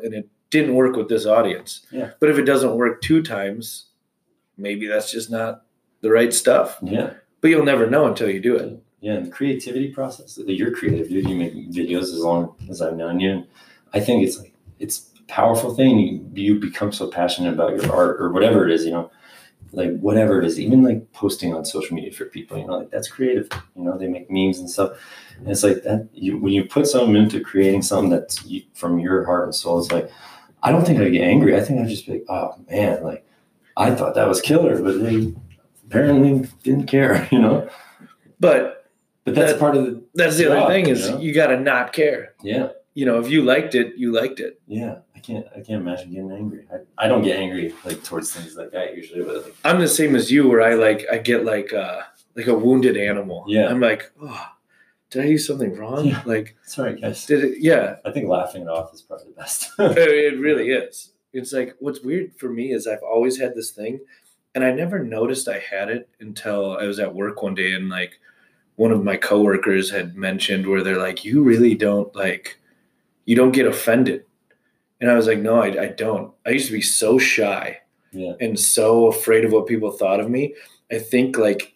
Speaker 1: didn't work with this audience.
Speaker 2: Yeah.
Speaker 1: But if it doesn't work two times, maybe that's just not the right stuff.
Speaker 2: Yeah.
Speaker 1: But you'll never know until you do it.
Speaker 2: Yeah, and the creativity process. You're creative, dude. You make videos as long as I've known you. I think it's like it's a powerful thing. You you become so passionate about your art or whatever it is, you know, like whatever it is, even like posting on social media for people, you know, like that's creative. You know, they make memes and stuff. And it's like that. You when you put something into creating something that's you, from your heart and soul, it's like I don't think I'd get angry. I think I'd just be like, oh man, like I thought that was killer, but they apparently didn't care, you know.
Speaker 1: But
Speaker 2: But that's
Speaker 1: that,
Speaker 2: part of the
Speaker 1: that's the
Speaker 2: job,
Speaker 1: other thing is
Speaker 2: you know?
Speaker 1: you got to not care.
Speaker 2: Yeah.
Speaker 1: You know, if you liked it, you liked it.
Speaker 2: Yeah. I can't I can't imagine getting angry. I, I don't get angry like towards things like that usually, but like,
Speaker 1: I'm the same as you where I like I get like uh like a wounded animal.
Speaker 2: Yeah.
Speaker 1: I'm like, oh, did I do something wrong?
Speaker 2: Yeah.
Speaker 1: Like
Speaker 2: sorry guys.
Speaker 1: did it yeah.
Speaker 2: I think laughing it off is probably the best.
Speaker 1: It really is. It's like what's weird for me is I've always had this thing and I never noticed I had it until I was at work one day and like one of my coworkers had mentioned where they're like, you really don't like, you don't get offended. And I was like, no, I, I don't. I used to be so shy
Speaker 2: Yeah.
Speaker 1: and so afraid of what people thought of me. I think like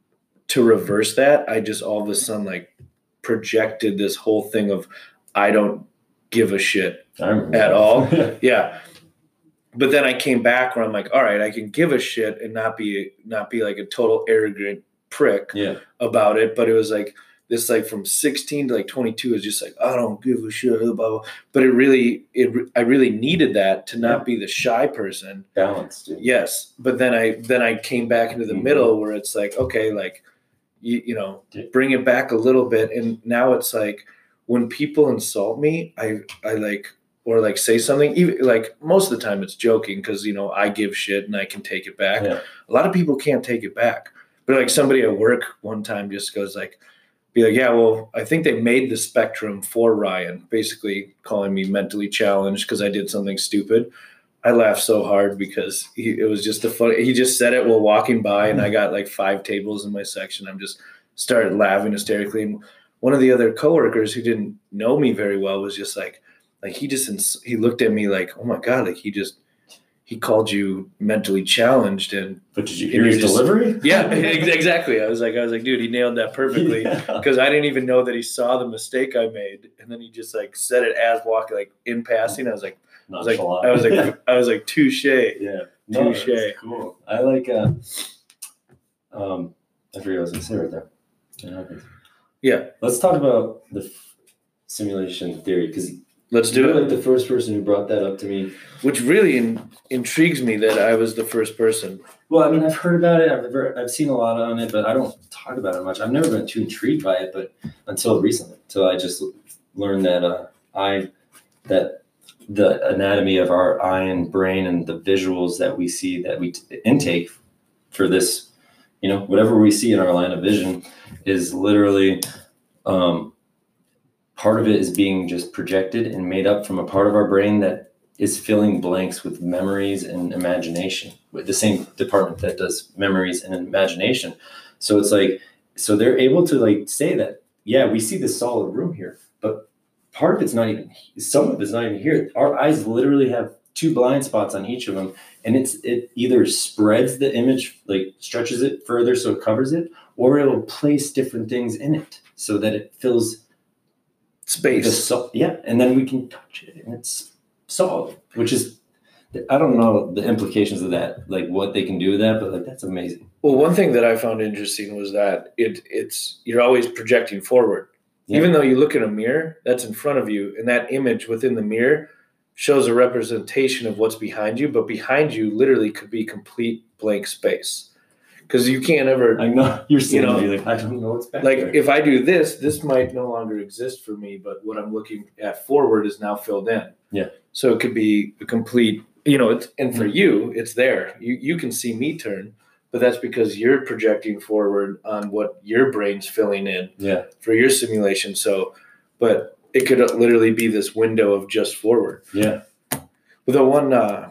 Speaker 1: to reverse that, I just all of a sudden like projected this whole thing of I don't give a shit
Speaker 2: I remember
Speaker 1: at
Speaker 2: that.
Speaker 1: all. Yeah. But then I came back where I'm like, all right, I can give a shit and not be not be like a total arrogant prick
Speaker 2: Yeah.
Speaker 1: about it. But it was like this like from sixteen to like twenty-two is just like I don't give a shit blah, blah, blah. But it really it I really needed that to not
Speaker 2: Yeah.
Speaker 1: be the shy person.
Speaker 2: Balance, dude.
Speaker 1: Yes, but then I then I came back into the
Speaker 2: Mhm.
Speaker 1: middle where it's like okay, like you you know
Speaker 2: Yeah.
Speaker 1: bring it back a little bit, and now it's like when people insult me, I I like or like say something even like most of the time it's joking because you know I give shit and I can take it back.
Speaker 2: Yeah.
Speaker 1: A lot of people can't take it back, but like somebody at work one time just goes like. Be like, yeah, well, I think they made the spectrum for Ryan, basically calling me mentally challenged because I did something stupid. I laughed so hard because he, it was just the funny. He just said it while walking by, and I got like five tables in my section. I'm just started laughing hysterically. And one of the other coworkers who didn't know me very well was just like, like he just ins- he looked at me like, oh my god, like he just he called you mentally challenged and.
Speaker 2: But did you hear
Speaker 1: And
Speaker 2: his
Speaker 1: you're just-
Speaker 2: delivery?
Speaker 1: Yeah, ex- exactly. I was like, I was like, dude, he nailed that perfectly
Speaker 2: Yeah.
Speaker 1: because I didn't even know that he saw the mistake I made, and then he just like said it as walking, like in passing. I was like, I was like,
Speaker 2: Nonchalant.
Speaker 1: I was like, I was like, touche.
Speaker 2: yeah. No,
Speaker 1: Touche.
Speaker 2: that's cool. I like uh um I forget what I was gonna say right there. Yeah, okay.
Speaker 1: Yeah,
Speaker 2: Let's talk about the f- simulation theory because
Speaker 1: let's do
Speaker 2: you're
Speaker 1: it.
Speaker 2: like the first person who brought that up to me.
Speaker 1: Which really in, intrigues me that I was the first person.
Speaker 2: Well, I mean, I've heard about it. I've ever, I've seen a lot on it, but I don't talk about it much. I've never been too intrigued by it, but until recently, until I just learned that uh, I that the anatomy of our eye and brain and the visuals that we see that we t- intake for this, you know, whatever we see in our line of vision is literally um, part of it is being just projected and made up from a part of our brain that is filling blanks with memories and imagination with the same department that does memories and imagination. So it's like, so they're able to like say that, yeah, we see this solid room here, but part of it's not even, some of it's not even here. Our eyes literally have two blind spots on each of them. And it's, it either spreads the image, like stretches it further so it covers it, or it'll place different things in it so that it fills the
Speaker 1: Space.
Speaker 2: so, yeah. And then we can touch it and it's solid, which is, I don't know the implications of that, like what they can do with that, but like that's amazing.
Speaker 1: Well, one thing that I found interesting was that it it's you're always projecting forward.
Speaker 2: Yeah.
Speaker 1: Even though you look in a mirror that's in front of you, and that image within the mirror shows a representation of what's behind you, but behind you literally could be complete blank space. Because you can't ever
Speaker 2: I know you're saying,
Speaker 1: You know,
Speaker 2: you're like, I don't know what's back
Speaker 1: like
Speaker 2: there.
Speaker 1: if I do this, this might no longer exist for me, but what I'm looking at forward is now filled in.
Speaker 2: Yeah.
Speaker 1: So it could be a complete, you know, it's, and for you, it's there. You you can see me turn, but that's because you're projecting forward on what your brain's filling in
Speaker 2: Yeah.
Speaker 1: for your simulation. So, but it could literally be this window of just forward.
Speaker 2: Yeah.
Speaker 1: With the one, uh,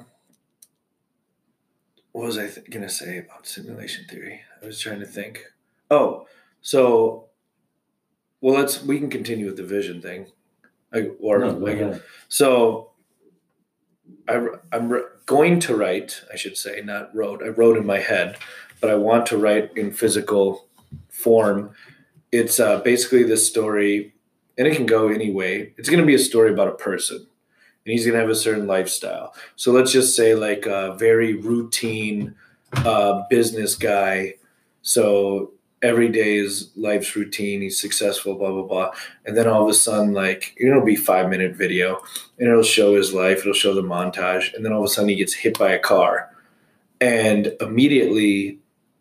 Speaker 1: what was I th- gonna say about simulation theory? I was trying to think. Oh, so, well, let's we can continue with the vision thing, I, or
Speaker 2: No, go
Speaker 1: like,
Speaker 2: ahead.
Speaker 1: so I, I'm re- going to write, I should say, not wrote. I wrote in my head, but I want to write in physical form. It's uh, basically this story, and it can go any way. It's going to be a story about a person, and he's going to have a certain lifestyle. So let's just say like a very routine uh, business guy. So every day is life's routine. He's successful, blah, blah, blah. And then all of a sudden, like, it'll be five minute video and it'll show his life. It'll show the montage. And then all of a sudden he gets hit by a car. And immediately,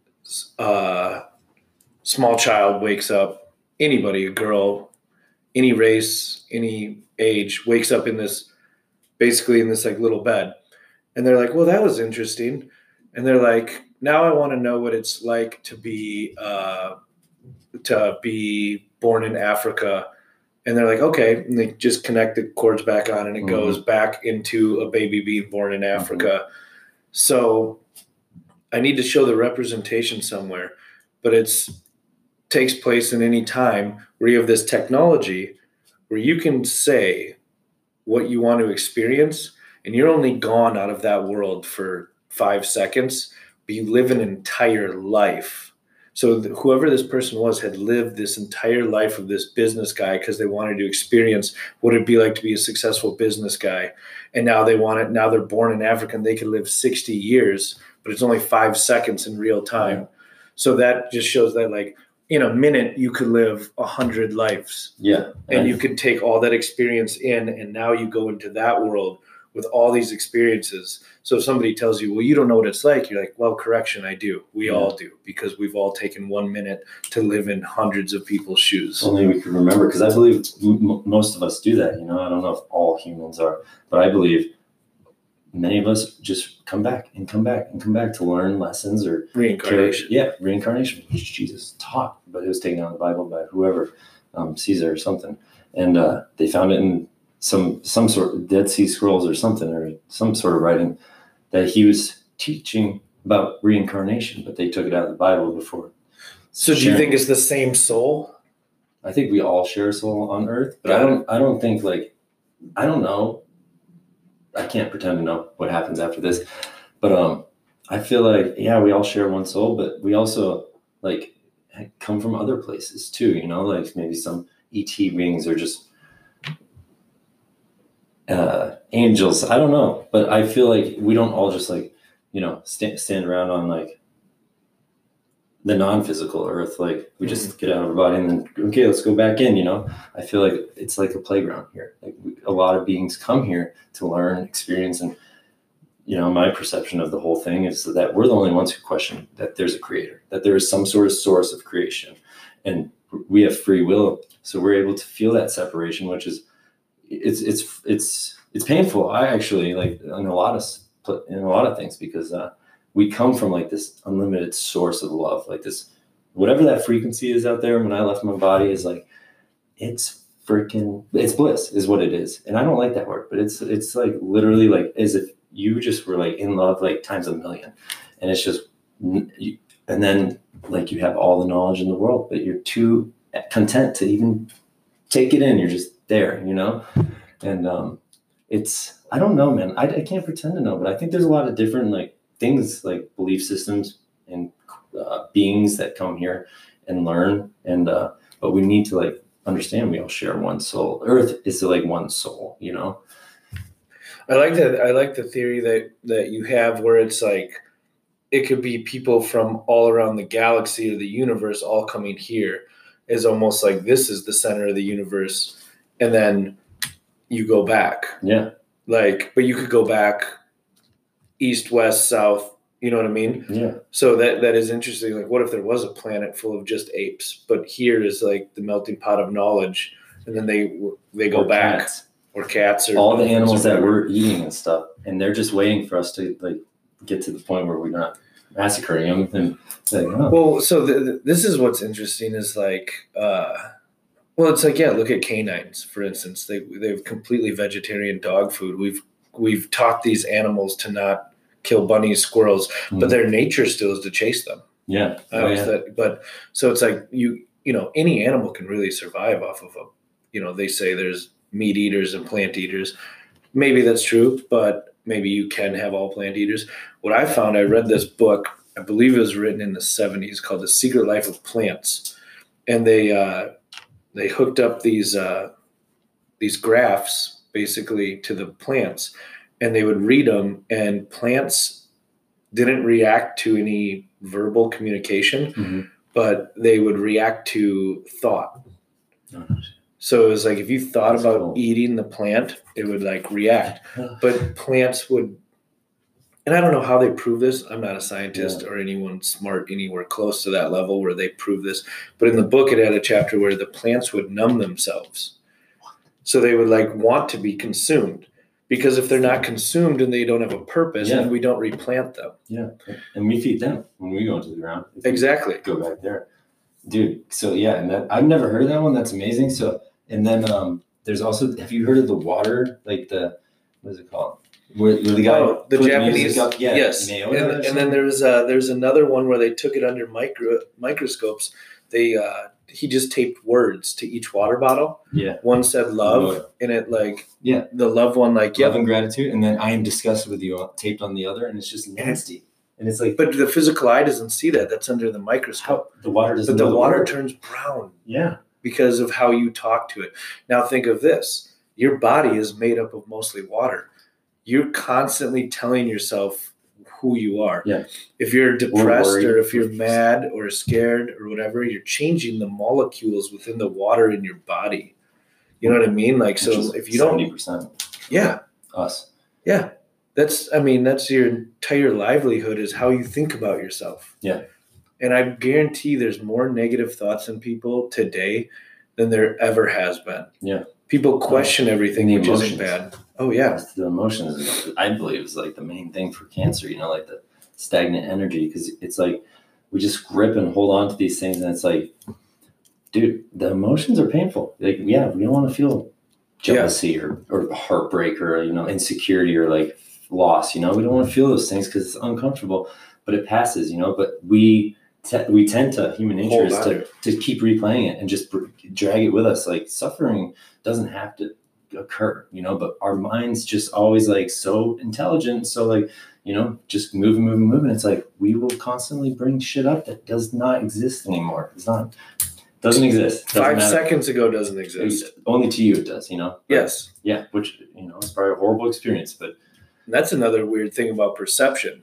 Speaker 1: uh, small child wakes up, anybody, a girl, any race, any age, wakes up in this, basically in this like little bed. And they're like, well, that was interesting. And they're like, now I want to know what it's like to be, uh, to be born in Africa. And they're like, okay. And they just connect the cords back on and it mm-hmm. goes back into a baby being born in Africa. Mm-hmm. So I need to show the representation somewhere, but it's takes place in any time where you have this technology where you can say what you want to experience and you're only gone out of that world for five seconds, but you live an entire life. So th- whoever this person was had lived this entire life of this business guy because they wanted to experience what it'd be like to be a successful business guy. And now they want it. Now they're born in Africa and they could live sixty years, but it's only five seconds in real time. Yeah. So that just shows that like in a minute you could live a hundred lives.
Speaker 2: Yeah.
Speaker 1: And, and you could take all that experience in and now you go into that world with all these experiences. So if somebody tells you, well, you don't know what it's like, you're like, well, correction, I do. We yeah. all do, because we've all taken one minute to live in hundreds of people's shoes.
Speaker 2: Only we can remember, because I believe m- most of us do that. You know, I don't know if all humans are, but I believe many of us just come back and come back and come back to learn lessons or
Speaker 1: reincarnation.
Speaker 2: Carry, yeah, reincarnation, which Jesus taught, but it was taken out of the Bible by whoever, um, Caesar or something. And uh, they found it in some some sort of Dead Sea Scrolls or something, or some sort of writing that he was teaching about reincarnation, but they took it out of the Bible before.
Speaker 1: So do you think it's the same soul?
Speaker 2: I think we all share a soul on Earth, but I don't I don't think like, I don't know. I can't pretend to know what happens after this, but um, I feel like, yeah, we all share one soul, but we also like come from other places too, you know, like maybe some E T beings or just uh, angels. I don't know, but I feel like we don't all just like, you know, stand, stand around on like the non-physical Earth. Like we just mm-hmm. get out of our body and then, okay, let's go back in, you know. I feel like it's like a playground here. Like we, a lot of beings come here to learn, experience, and, you know, my perception of the whole thing is that we're the only ones who question that there's a creator, that there is some sort of source of creation, and we have free will. So we're able to feel that separation, which is, it's, it's, it's, it's painful. I actually like in a lot of, in a lot of things, because, uh, we come from like this unlimited source of love, like this, whatever that frequency is out there. When I left my body is like, it's freaking, it's bliss is what it is. And I don't like that word, but it's, it's like literally like as if you just were like in love, like times a million. And it's just, and then like you have all the knowledge in the world, but you're too content to even take it in. You're just there, you know? And um, it's, I don't know, man, I, I can't pretend to know, but I think there's a lot of different like things like belief systems and uh, beings that come here and learn. And, uh, but we need to like understand we all share one soul. Earth is like one soul, you know?
Speaker 1: I like that. I like the theory that, that you have where it's like, it could be people from all around the galaxy or the universe all coming here. Is almost like this is the center of the universe. And then you go back.
Speaker 2: Yeah.
Speaker 1: Like, but you could go back east, west, south, you know what I mean?
Speaker 2: Yeah.
Speaker 1: So that, that is interesting. Like, what if there was a planet full of just apes, but here is like the melting pot of knowledge, and then they, they go
Speaker 2: or
Speaker 1: back
Speaker 2: cats.
Speaker 1: or cats or
Speaker 2: all the animals that we're eating and stuff. And they're just waiting for us to like get to the point where we're not massacring them and saying, oh.
Speaker 1: Well, so the, the, this is what's interesting is like, uh, well, it's like, yeah, look at canines, for instance. They they have completely vegetarian dog food. We've we've taught these animals to not kill bunnies, squirrels, mm. but their nature still is to chase them.
Speaker 2: Yeah.
Speaker 1: Oh, yeah. That, but so it's like you you know any animal can really survive off of a, you know, they say there's meat eaters and plant eaters. Maybe that's true, but maybe you can have all plant eaters. What I found, I read this book, I believe it was written in the seventies, called The Secret Life of Plants. And they uh, they hooked up these uh, these graphs basically to the plants, and they would read them, and plants didn't react to any verbal communication, mm-hmm. but they would react to thought. Oh. So it was like if you thought That's about cool. eating the plant, it would like react. But plants would, and I don't know how they prove this. I'm not a scientist yeah. or anyone smart anywhere close to that level where they prove this. But in the book, it had a chapter where the plants would numb themselves. So they would like want to be consumed. Because if they're not consumed and they don't have a purpose, yeah. then we don't replant them.
Speaker 2: Yeah. And we feed them when we go into the ground.
Speaker 1: Exactly.
Speaker 2: Go back there. Dude, so yeah, and that, I've never heard of that one. That's amazing. So, and then um, there's also, have you heard of the water, like the, what is it called? Where, where the guy
Speaker 1: oh, the Japanese,
Speaker 2: up, yeah,
Speaker 1: yes. And, and then there's uh, there's another one where they took it under micro microscopes. They uh, he just taped words to each water bottle.
Speaker 2: Yeah.
Speaker 1: One said love, and it like
Speaker 2: yeah,
Speaker 1: the love one like
Speaker 2: love
Speaker 1: yeah.
Speaker 2: and gratitude, and then I am disgusted with you taped on the other, and it's just nasty. And it's like,
Speaker 1: but the physical eye doesn't see that. That's under the microscope.
Speaker 2: How, the water doesn't.
Speaker 1: But the,
Speaker 2: the
Speaker 1: water
Speaker 2: word.
Speaker 1: turns brown.
Speaker 2: Yeah.
Speaker 1: Because of how you talk to it. Now think of this: your body is made up of mostly water. You're constantly telling yourself who you are.
Speaker 2: Yeah.
Speaker 1: If you're depressed or, or if you're mad or scared or whatever, you're changing the molecules within the water in your body. You know what I mean? Like, so if you don't,
Speaker 2: seventy percent.
Speaker 1: Yeah.
Speaker 2: Us.
Speaker 1: Yeah. That's, I mean, that's your entire livelihood is how you think about yourself.
Speaker 2: Yeah.
Speaker 1: And I guarantee there's more negative thoughts in people today than there ever has been.
Speaker 2: Yeah.
Speaker 1: People question everything, which isn't bad. Oh, yeah.
Speaker 2: The emotions, I believe, is like the main thing for cancer, you know, like the stagnant energy, because it's like we just grip and hold on to these things. And it's like, dude, the emotions are painful. Like, yeah, we don't want to feel jealousy yeah. or, or heartbreak or, you know, insecurity or like loss, you know, we don't want to feel those things because it's uncomfortable, but it passes, you know, but we, te- we tend to, human nature is to, to keep replaying it and just br- drag it with us. Like suffering doesn't have to occur, you know, but our mind's just always like so intelligent. So like, you know, just moving, moving, moving. It's like, we will constantly bring shit up that does not exist anymore. It's not, doesn't exist. Doesn't
Speaker 1: Five
Speaker 2: matter.
Speaker 1: seconds ago doesn't exist.
Speaker 2: It, only to you it does, you know? But,
Speaker 1: yes.
Speaker 2: Yeah. Which, you know, it's probably a horrible experience, but.
Speaker 1: That's another weird thing about perception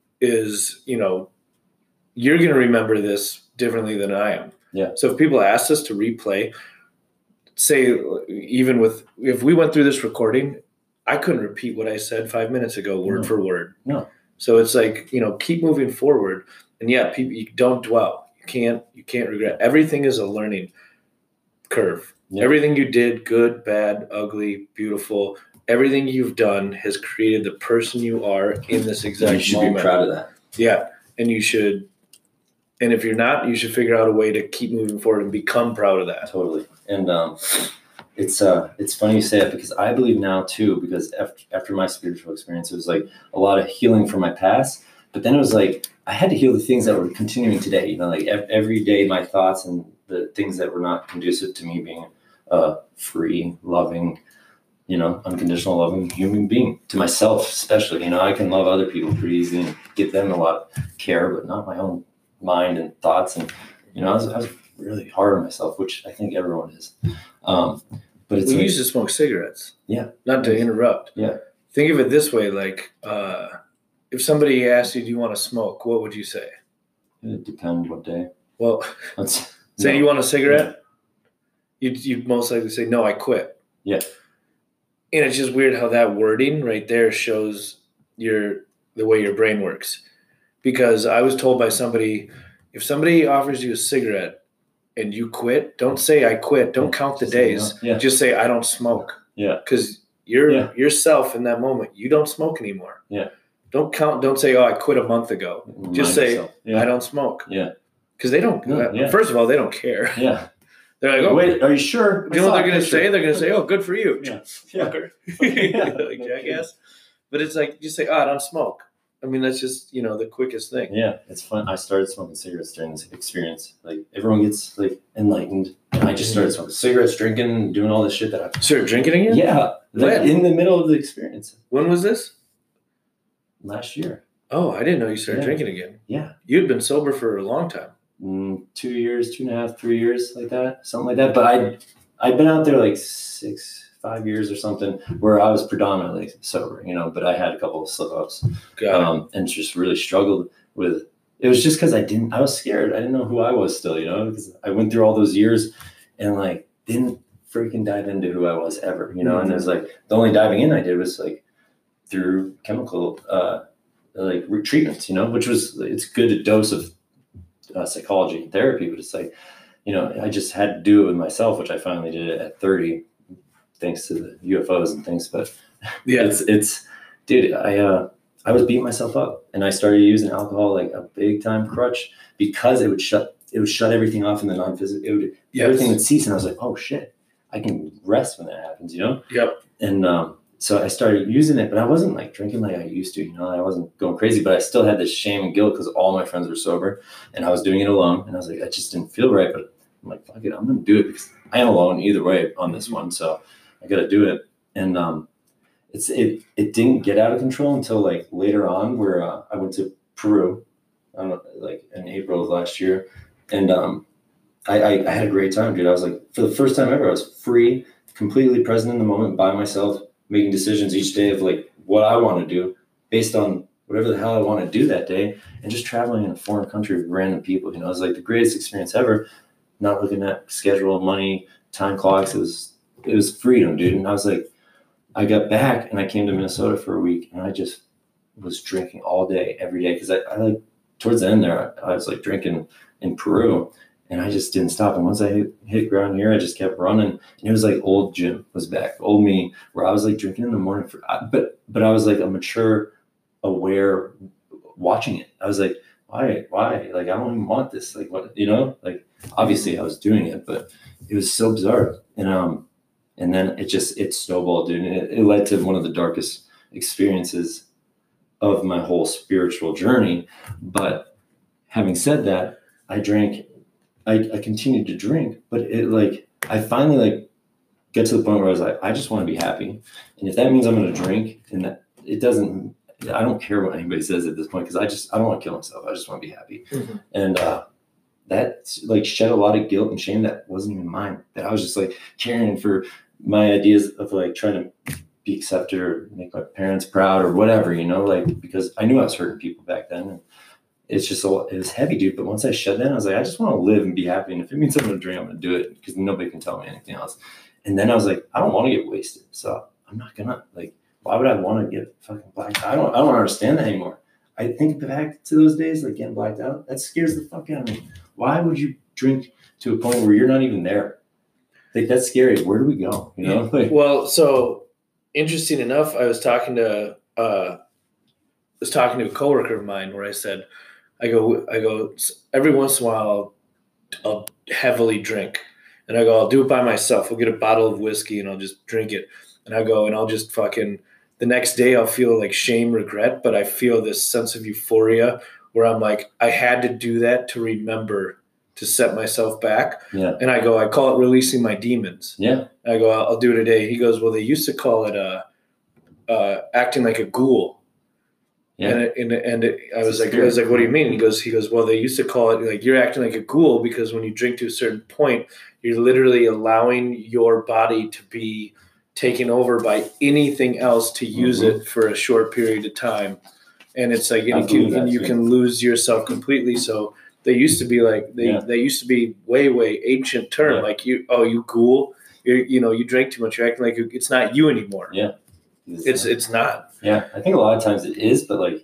Speaker 1: is, you know, you're going to remember this differently than I am.
Speaker 2: Yeah.
Speaker 1: So if people ask us to replay, say, even with, if we went through this recording, I couldn't repeat what I said five minutes ago, word
Speaker 2: no.
Speaker 1: for word.
Speaker 2: No.
Speaker 1: So it's like, you know, keep moving forward. And yeah, people, you don't dwell. You can't, you can't regret. Everything is a learning curve. Yeah. Everything you did, good, bad, ugly, beautiful, everything you've done has created the person you are in this exact moment.
Speaker 2: You should
Speaker 1: moment.
Speaker 2: be proud of that.
Speaker 1: Yeah. And you should, and if you're not, you should figure out a way to keep moving forward and become proud of that.
Speaker 2: Totally. And um, it's uh, it's funny you say it because I believe now too, because after, after my spiritual experience, it was like a lot of healing from my past, but then it was like, I had to heal the things that were continuing today, you know, like every day, my thoughts and the things that were not conducive to me being a free, loving, you know, unconditional loving human being, to myself especially. You know, I can love other people pretty easily and give them a lot of care, but not my own mind and thoughts. And, you know, I was, I was really hard on myself, which I think everyone is. Um, but it's
Speaker 1: we
Speaker 2: like,
Speaker 1: used to smoke cigarettes.
Speaker 2: Yeah.
Speaker 1: Not to interrupt.
Speaker 2: Yeah.
Speaker 1: Think of it this way, like uh, if somebody asked you, do you want to smoke? What would you say?
Speaker 2: It depends what day.
Speaker 1: Well,
Speaker 2: That's,
Speaker 1: say
Speaker 2: no.
Speaker 1: you want a cigarette? Yeah. You'd, you'd most likely say, no, I quit.
Speaker 2: Yeah.
Speaker 1: And it's just weird how that wording right there shows your the way your brain works. Because I was told by somebody, if somebody offers you a cigarette and you quit, don't say I quit. Don't count the days.
Speaker 2: Yeah.
Speaker 1: Just say I don't smoke.
Speaker 2: Yeah.
Speaker 1: Because you're
Speaker 2: yeah.
Speaker 1: yourself in that moment. You don't smoke anymore.
Speaker 2: Yeah.
Speaker 1: Don't count. Don't say, oh, I quit a month ago.
Speaker 2: Remind
Speaker 1: Just say
Speaker 2: yeah.
Speaker 1: I don't smoke.
Speaker 2: Yeah.
Speaker 1: Because they don't.
Speaker 2: Yeah. Yeah.
Speaker 1: First of all, they don't care.
Speaker 2: Yeah.
Speaker 1: They're like, oh,
Speaker 2: wait, are you sure?
Speaker 1: Do you know what they're going to say? They're going to say, oh, good for you.
Speaker 2: Yeah. Yeah.
Speaker 1: yeah. Like jackass. But it's like, just say, oh, I don't smoke. I mean, that's just, you know, the quickest thing.
Speaker 2: Yeah. It's fun. I started smoking cigarettes during this experience. Like everyone gets like enlightened. And I just started smoking cigarettes, drinking, doing all this shit that I
Speaker 1: started drinking again?
Speaker 2: Yeah. Like in the middle of the experience.
Speaker 1: When was this?
Speaker 2: last year.
Speaker 1: Oh, I didn't know you started
Speaker 2: Yeah.
Speaker 1: drinking again.
Speaker 2: Yeah.
Speaker 1: You'd been sober for a long time.
Speaker 2: Mm, two years, two and a half, three years, like that, something like that. But I, I'd been out there like six, five years or something, where I was predominantly sober, you know. But I had a couple of slip ups, um, and just really struggled with. It was just because I didn't. I was scared. I didn't know who I was still, you know, because I went through all those years, and like didn't freaking dive into who I was ever, you know. Mm-hmm. And it was like the only diving in I did was like through chemical, uh, like treatments, you know, which was it's good a dose of. Uh, psychology and therapy, but it's like, you know, I just had to do it with myself, which I finally did it at thirty, thanks to the U F Os and things. But yeah, it's, it's, dude, I, uh, I was beating myself up, and I started using alcohol like a big time crutch because it would shut, it would shut everything off in the non-physical, it would, yes. everything would cease. And I was like, oh shit, I can rest when that happens, you know?
Speaker 1: Yep.
Speaker 2: And, um, so I started using it, but I wasn't like drinking like I used to, you know, I wasn't going crazy, but I still had this shame and guilt because all my friends were sober and I was doing it alone. And I was like, I just didn't feel right, but I'm like, fuck it, I'm going to do it because I am alone either way on this one. So I got to do it. And, um, it's, it, it didn't get out of control until like later on where uh, I went to Peru, I don't know, like in April of last year. And, um, I, I, I had a great time, dude. I was like, for the first time ever, I was free, completely present in the moment by myself, making decisions each day of like what I want to do based on whatever the hell I want to do that day, and just traveling in a foreign country with random people. You know, it was like the greatest experience ever. Not looking at schedule, money, time clocks. It was, it was freedom, dude. And I was like, I got back and I came to Minnesota for a week, and I just was drinking all day, every day. Cause I, I like towards the end there, I, I was like drinking in Peru. And I just didn't stop. And once I hit, hit ground here, I just kept running. And it was like old Jim was back, old me, where I was like drinking in the morning. For, but but I was like a mature, aware, watching it. I was like, why, why? Like, I don't even want this. Like, what, you know? Like, obviously I was doing it, but it was so bizarre. And um, and then it just, it snowballed, dude. And it, it led to one of the darkest experiences of my whole spiritual journey. But having said that, I drank I, I continued to drink, but it like, I finally like get to the point where I was like, I just want to be happy. And if that means I'm going to drink, and that it doesn't, I don't care what anybody says at this point. Cause I just, I don't want to kill myself. I just want to be happy. Mm-hmm. And, uh, that like shed a lot of guilt and shame that wasn't even mine, that I was just like caring for my ideas of like trying to be accepted or make my parents proud or whatever, you know, like, because I knew I was hurting people back then. And, it's just, a, it was heavy, dude. But once I shut down, I was like, I just want to live and be happy. And if it means I'm going to drink, I'm going to do it because nobody can tell me anything else. And then I was like, I don't want to get wasted. So I'm not going to, like, why would I want to get fucking blacked out? I don't, I don't understand that anymore. I think back to those days, like getting blacked out, that scares the fuck out of me. Why would you drink to a point where you're not even there? Like, that's scary. Where do we go? You know? Like,
Speaker 1: well, so interesting enough, I was talking to, uh, was talking to a coworker of mine where I said, I go, I go, every once in a while, I'll, I'll heavily drink. And I go, I'll do it by myself. We'll get a bottle of whiskey and I'll just drink it. And I go, and I'll just fucking, the next day I'll feel like shame, regret, but I feel this sense of euphoria where I'm like, I had to do that to remember to set myself back.
Speaker 2: Yeah.
Speaker 1: And I go, I call it releasing my demons.
Speaker 2: Yeah.
Speaker 1: I go, I'll, I'll do it today. He goes, well, they used to call it uh, uh, acting like a ghoul. Yeah. And it, and, it, and it, I was like, I was like, what do you mean? He goes, he goes, well, they used to call it like you're acting like a ghoul because when you drink to a certain point, you're literally allowing your body to be taken over by anything else to use mm-hmm. it for a short period of time. And it's like, and you, can, and you can lose yourself completely. So they used to be like, they, yeah. they used to be way, way ancient term. Yeah. Like you, oh, you ghoul, you're, you know, you drink too much. You're acting like it's not you anymore.
Speaker 2: Yeah.
Speaker 1: It's, it's, it's not.
Speaker 2: Yeah, I think a lot of times it is, but like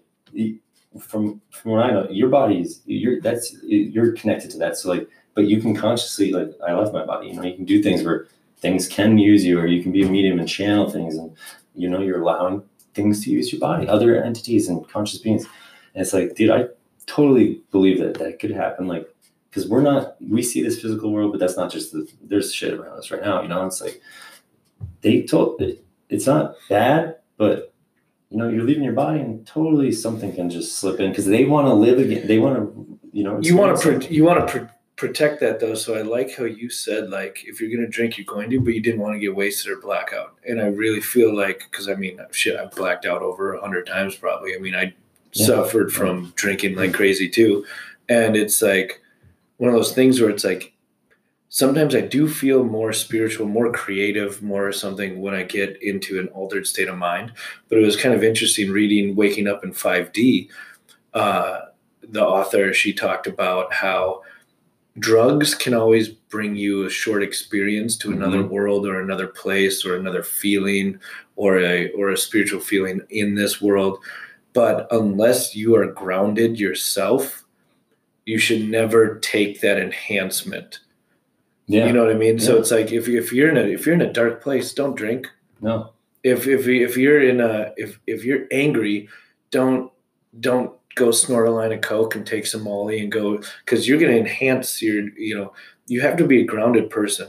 Speaker 2: from from what I know, your body's you're that's you're connected to that. So like, but you can consciously like I left my body. You know, you can do things where things can use you, or you can be a medium and channel things, and you know you're allowing things to use your body, other entities and conscious beings. And it's like, dude, I totally believe that that could happen. Like, because we're not we see this physical world, but that's not just the there's shit around us right now. You know, it's like they told it, it's not bad, but you know, you're leaving your body and totally something can just slip in because they want to live again. They want to, you know,
Speaker 1: you want to, pro- you want to, pro- protect that though. So I like how you said, like, if you're gonna drink, you're going to, but you didn't want to get wasted or blackout. And I really feel like, because I mean, shit, I've blacked out over a hundred times probably. I mean, I yeah. suffered from drinking like crazy too, and it's like one of those things where it's like sometimes I do feel more spiritual, more creative, more something when I get into an altered state of mind. But it was kind of interesting reading Waking Up in five D. Uh, the author, she talked about how drugs can always bring you a short experience to another mm-hmm. world or another place or another feeling or a or a spiritual feeling in this world. But unless you are grounded yourself, you should never take that enhancement. Yeah. You know what I mean? Yeah. So it's like if if you're in a if you're in a dark place, don't drink.
Speaker 2: No.
Speaker 1: If if if you're in a if if you're angry, don't don't go snort a line of coke and take some Molly and go, because you're going to enhance your, you know, you have to be a grounded person.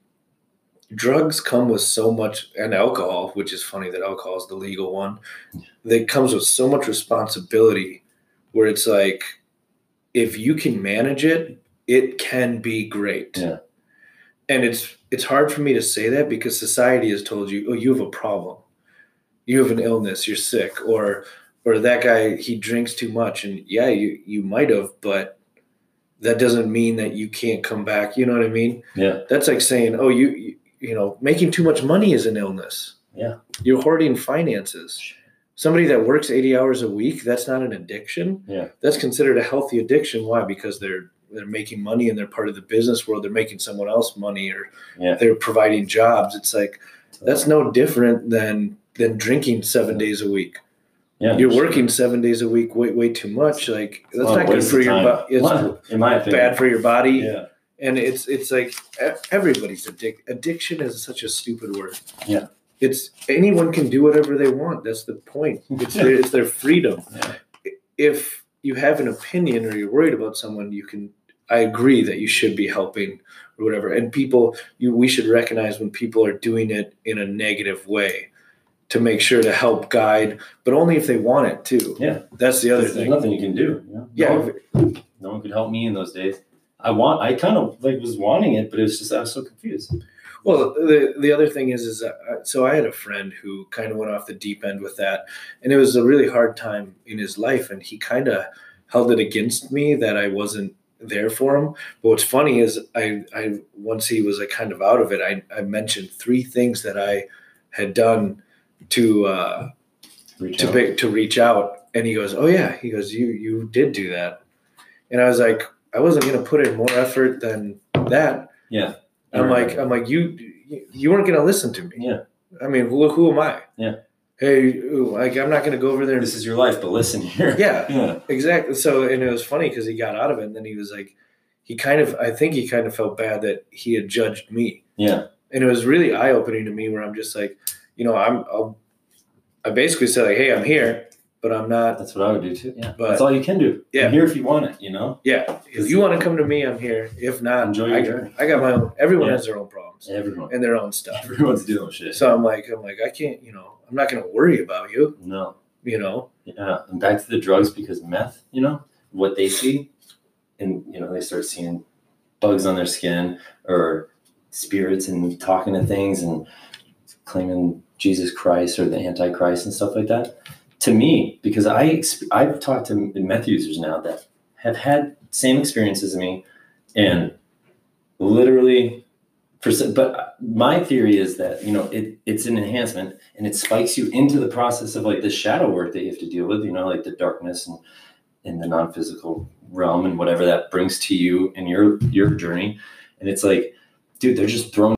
Speaker 1: Drugs come with so much, and alcohol, which is funny that alcohol is the legal one, that comes with so much responsibility where it's like, if you can manage it, it can be great.
Speaker 2: Yeah.
Speaker 1: And it's, it's hard for me to say that because society has told you, oh, you have a problem. You have an illness, you're sick, or, or that guy, he drinks too much. And yeah, you, you might have, but that doesn't mean that you can't come back. You know what I mean?
Speaker 2: Yeah.
Speaker 1: That's like saying, oh, you, you, you know, making too much money is an illness.
Speaker 2: Yeah.
Speaker 1: You're hoarding finances. Somebody that works eighty hours a week, that's not an addiction.
Speaker 2: Yeah.
Speaker 1: That's considered a healthy addiction. Why? Because they're, they're making money and they're part of the business world. They're making someone else money, or
Speaker 2: yeah.
Speaker 1: they're providing jobs. It's like, that's no different than, than drinking seven days a week.
Speaker 2: Yeah,
Speaker 1: you're working sure. seven days a week, way way too much. Like that's
Speaker 2: well,
Speaker 1: not good for your body. It's
Speaker 2: in my opinion,
Speaker 1: bad for your body.
Speaker 2: Yeah,
Speaker 1: and it's it's like everybody's addicted. Addiction is such a stupid word.
Speaker 2: Yeah,
Speaker 1: it's anyone can do whatever they want. That's the point. It's their, it's their freedom.
Speaker 2: Yeah.
Speaker 1: If you have an opinion or you're worried about someone, you can. I agree that you should be helping or whatever. And people, you we should recognize when people are doing it in a negative way, to make sure to help guide, but only if they want it too.
Speaker 2: Yeah.
Speaker 1: That's the other
Speaker 2: there's,
Speaker 1: thing.
Speaker 2: There's nothing you can do. You know?
Speaker 1: Yeah.
Speaker 2: No one, no one could help me in those days. I want, I kind of like was wanting it, but it was just, I was so confused.
Speaker 1: Well, the, the other thing is, is that, so I had a friend who kind of went off the deep end with that, and it was a really hard time in his life. And he kind of held it against me that I wasn't there for him. But what's funny is I, I, once he was like kind of out of it, I, I mentioned three things that I had done to uh reach to pick, to reach out, and he goes, oh yeah, he goes, you you did do that. And I was like, I wasn't going to put in more effort than that.
Speaker 2: Yeah.
Speaker 1: I'm like right. I'm like you you weren't going to listen to me.
Speaker 2: Yeah.
Speaker 1: I mean, who, who am I?
Speaker 2: Yeah.
Speaker 1: Hey, like I'm not going to go over there.
Speaker 2: This is your life, but listen here.
Speaker 1: Yeah.
Speaker 2: Yeah.
Speaker 1: Exactly. So, and it was funny because he got out of it, and then he was like, he kind of, I think he kind of felt bad that he had judged me.
Speaker 2: Yeah.
Speaker 1: And it was really eye opening to me, where I'm just like, you know, I'm, I'll, I basically said like, hey, I'm here, but I'm not.
Speaker 2: That's what I would do too. Yeah.
Speaker 1: But
Speaker 2: that's all you can do.
Speaker 1: Yeah.
Speaker 2: I'm here if you want it, you know?
Speaker 1: Yeah. If you want to come to me, I'm here. If not,
Speaker 2: enjoy your
Speaker 1: I,
Speaker 2: journey.
Speaker 1: I got my own, everyone
Speaker 2: yeah.
Speaker 1: has their own problems.
Speaker 2: Everyone.
Speaker 1: And their own stuff.
Speaker 2: Everyone's dealing with shit.
Speaker 1: So I'm like, I'm like, I can't, you know, I'm not going to worry about you.
Speaker 2: No.
Speaker 1: You know?
Speaker 2: Yeah. And back to the drugs, because meth, you know, what they see, and, you know, they start seeing bugs on their skin or spirits and talking to things and claiming Jesus Christ or the Antichrist and stuff like that. To me, because I I've talked to meth users now that have had same experiences as me, and literally, for but my theory is that, you know, it it's an enhancement, and it spikes you into the process of like the shadow work that you have to deal with, you know, like the darkness and in the non-physical realm and whatever that brings to you in your your journey. And it's like, dude, they're just throwing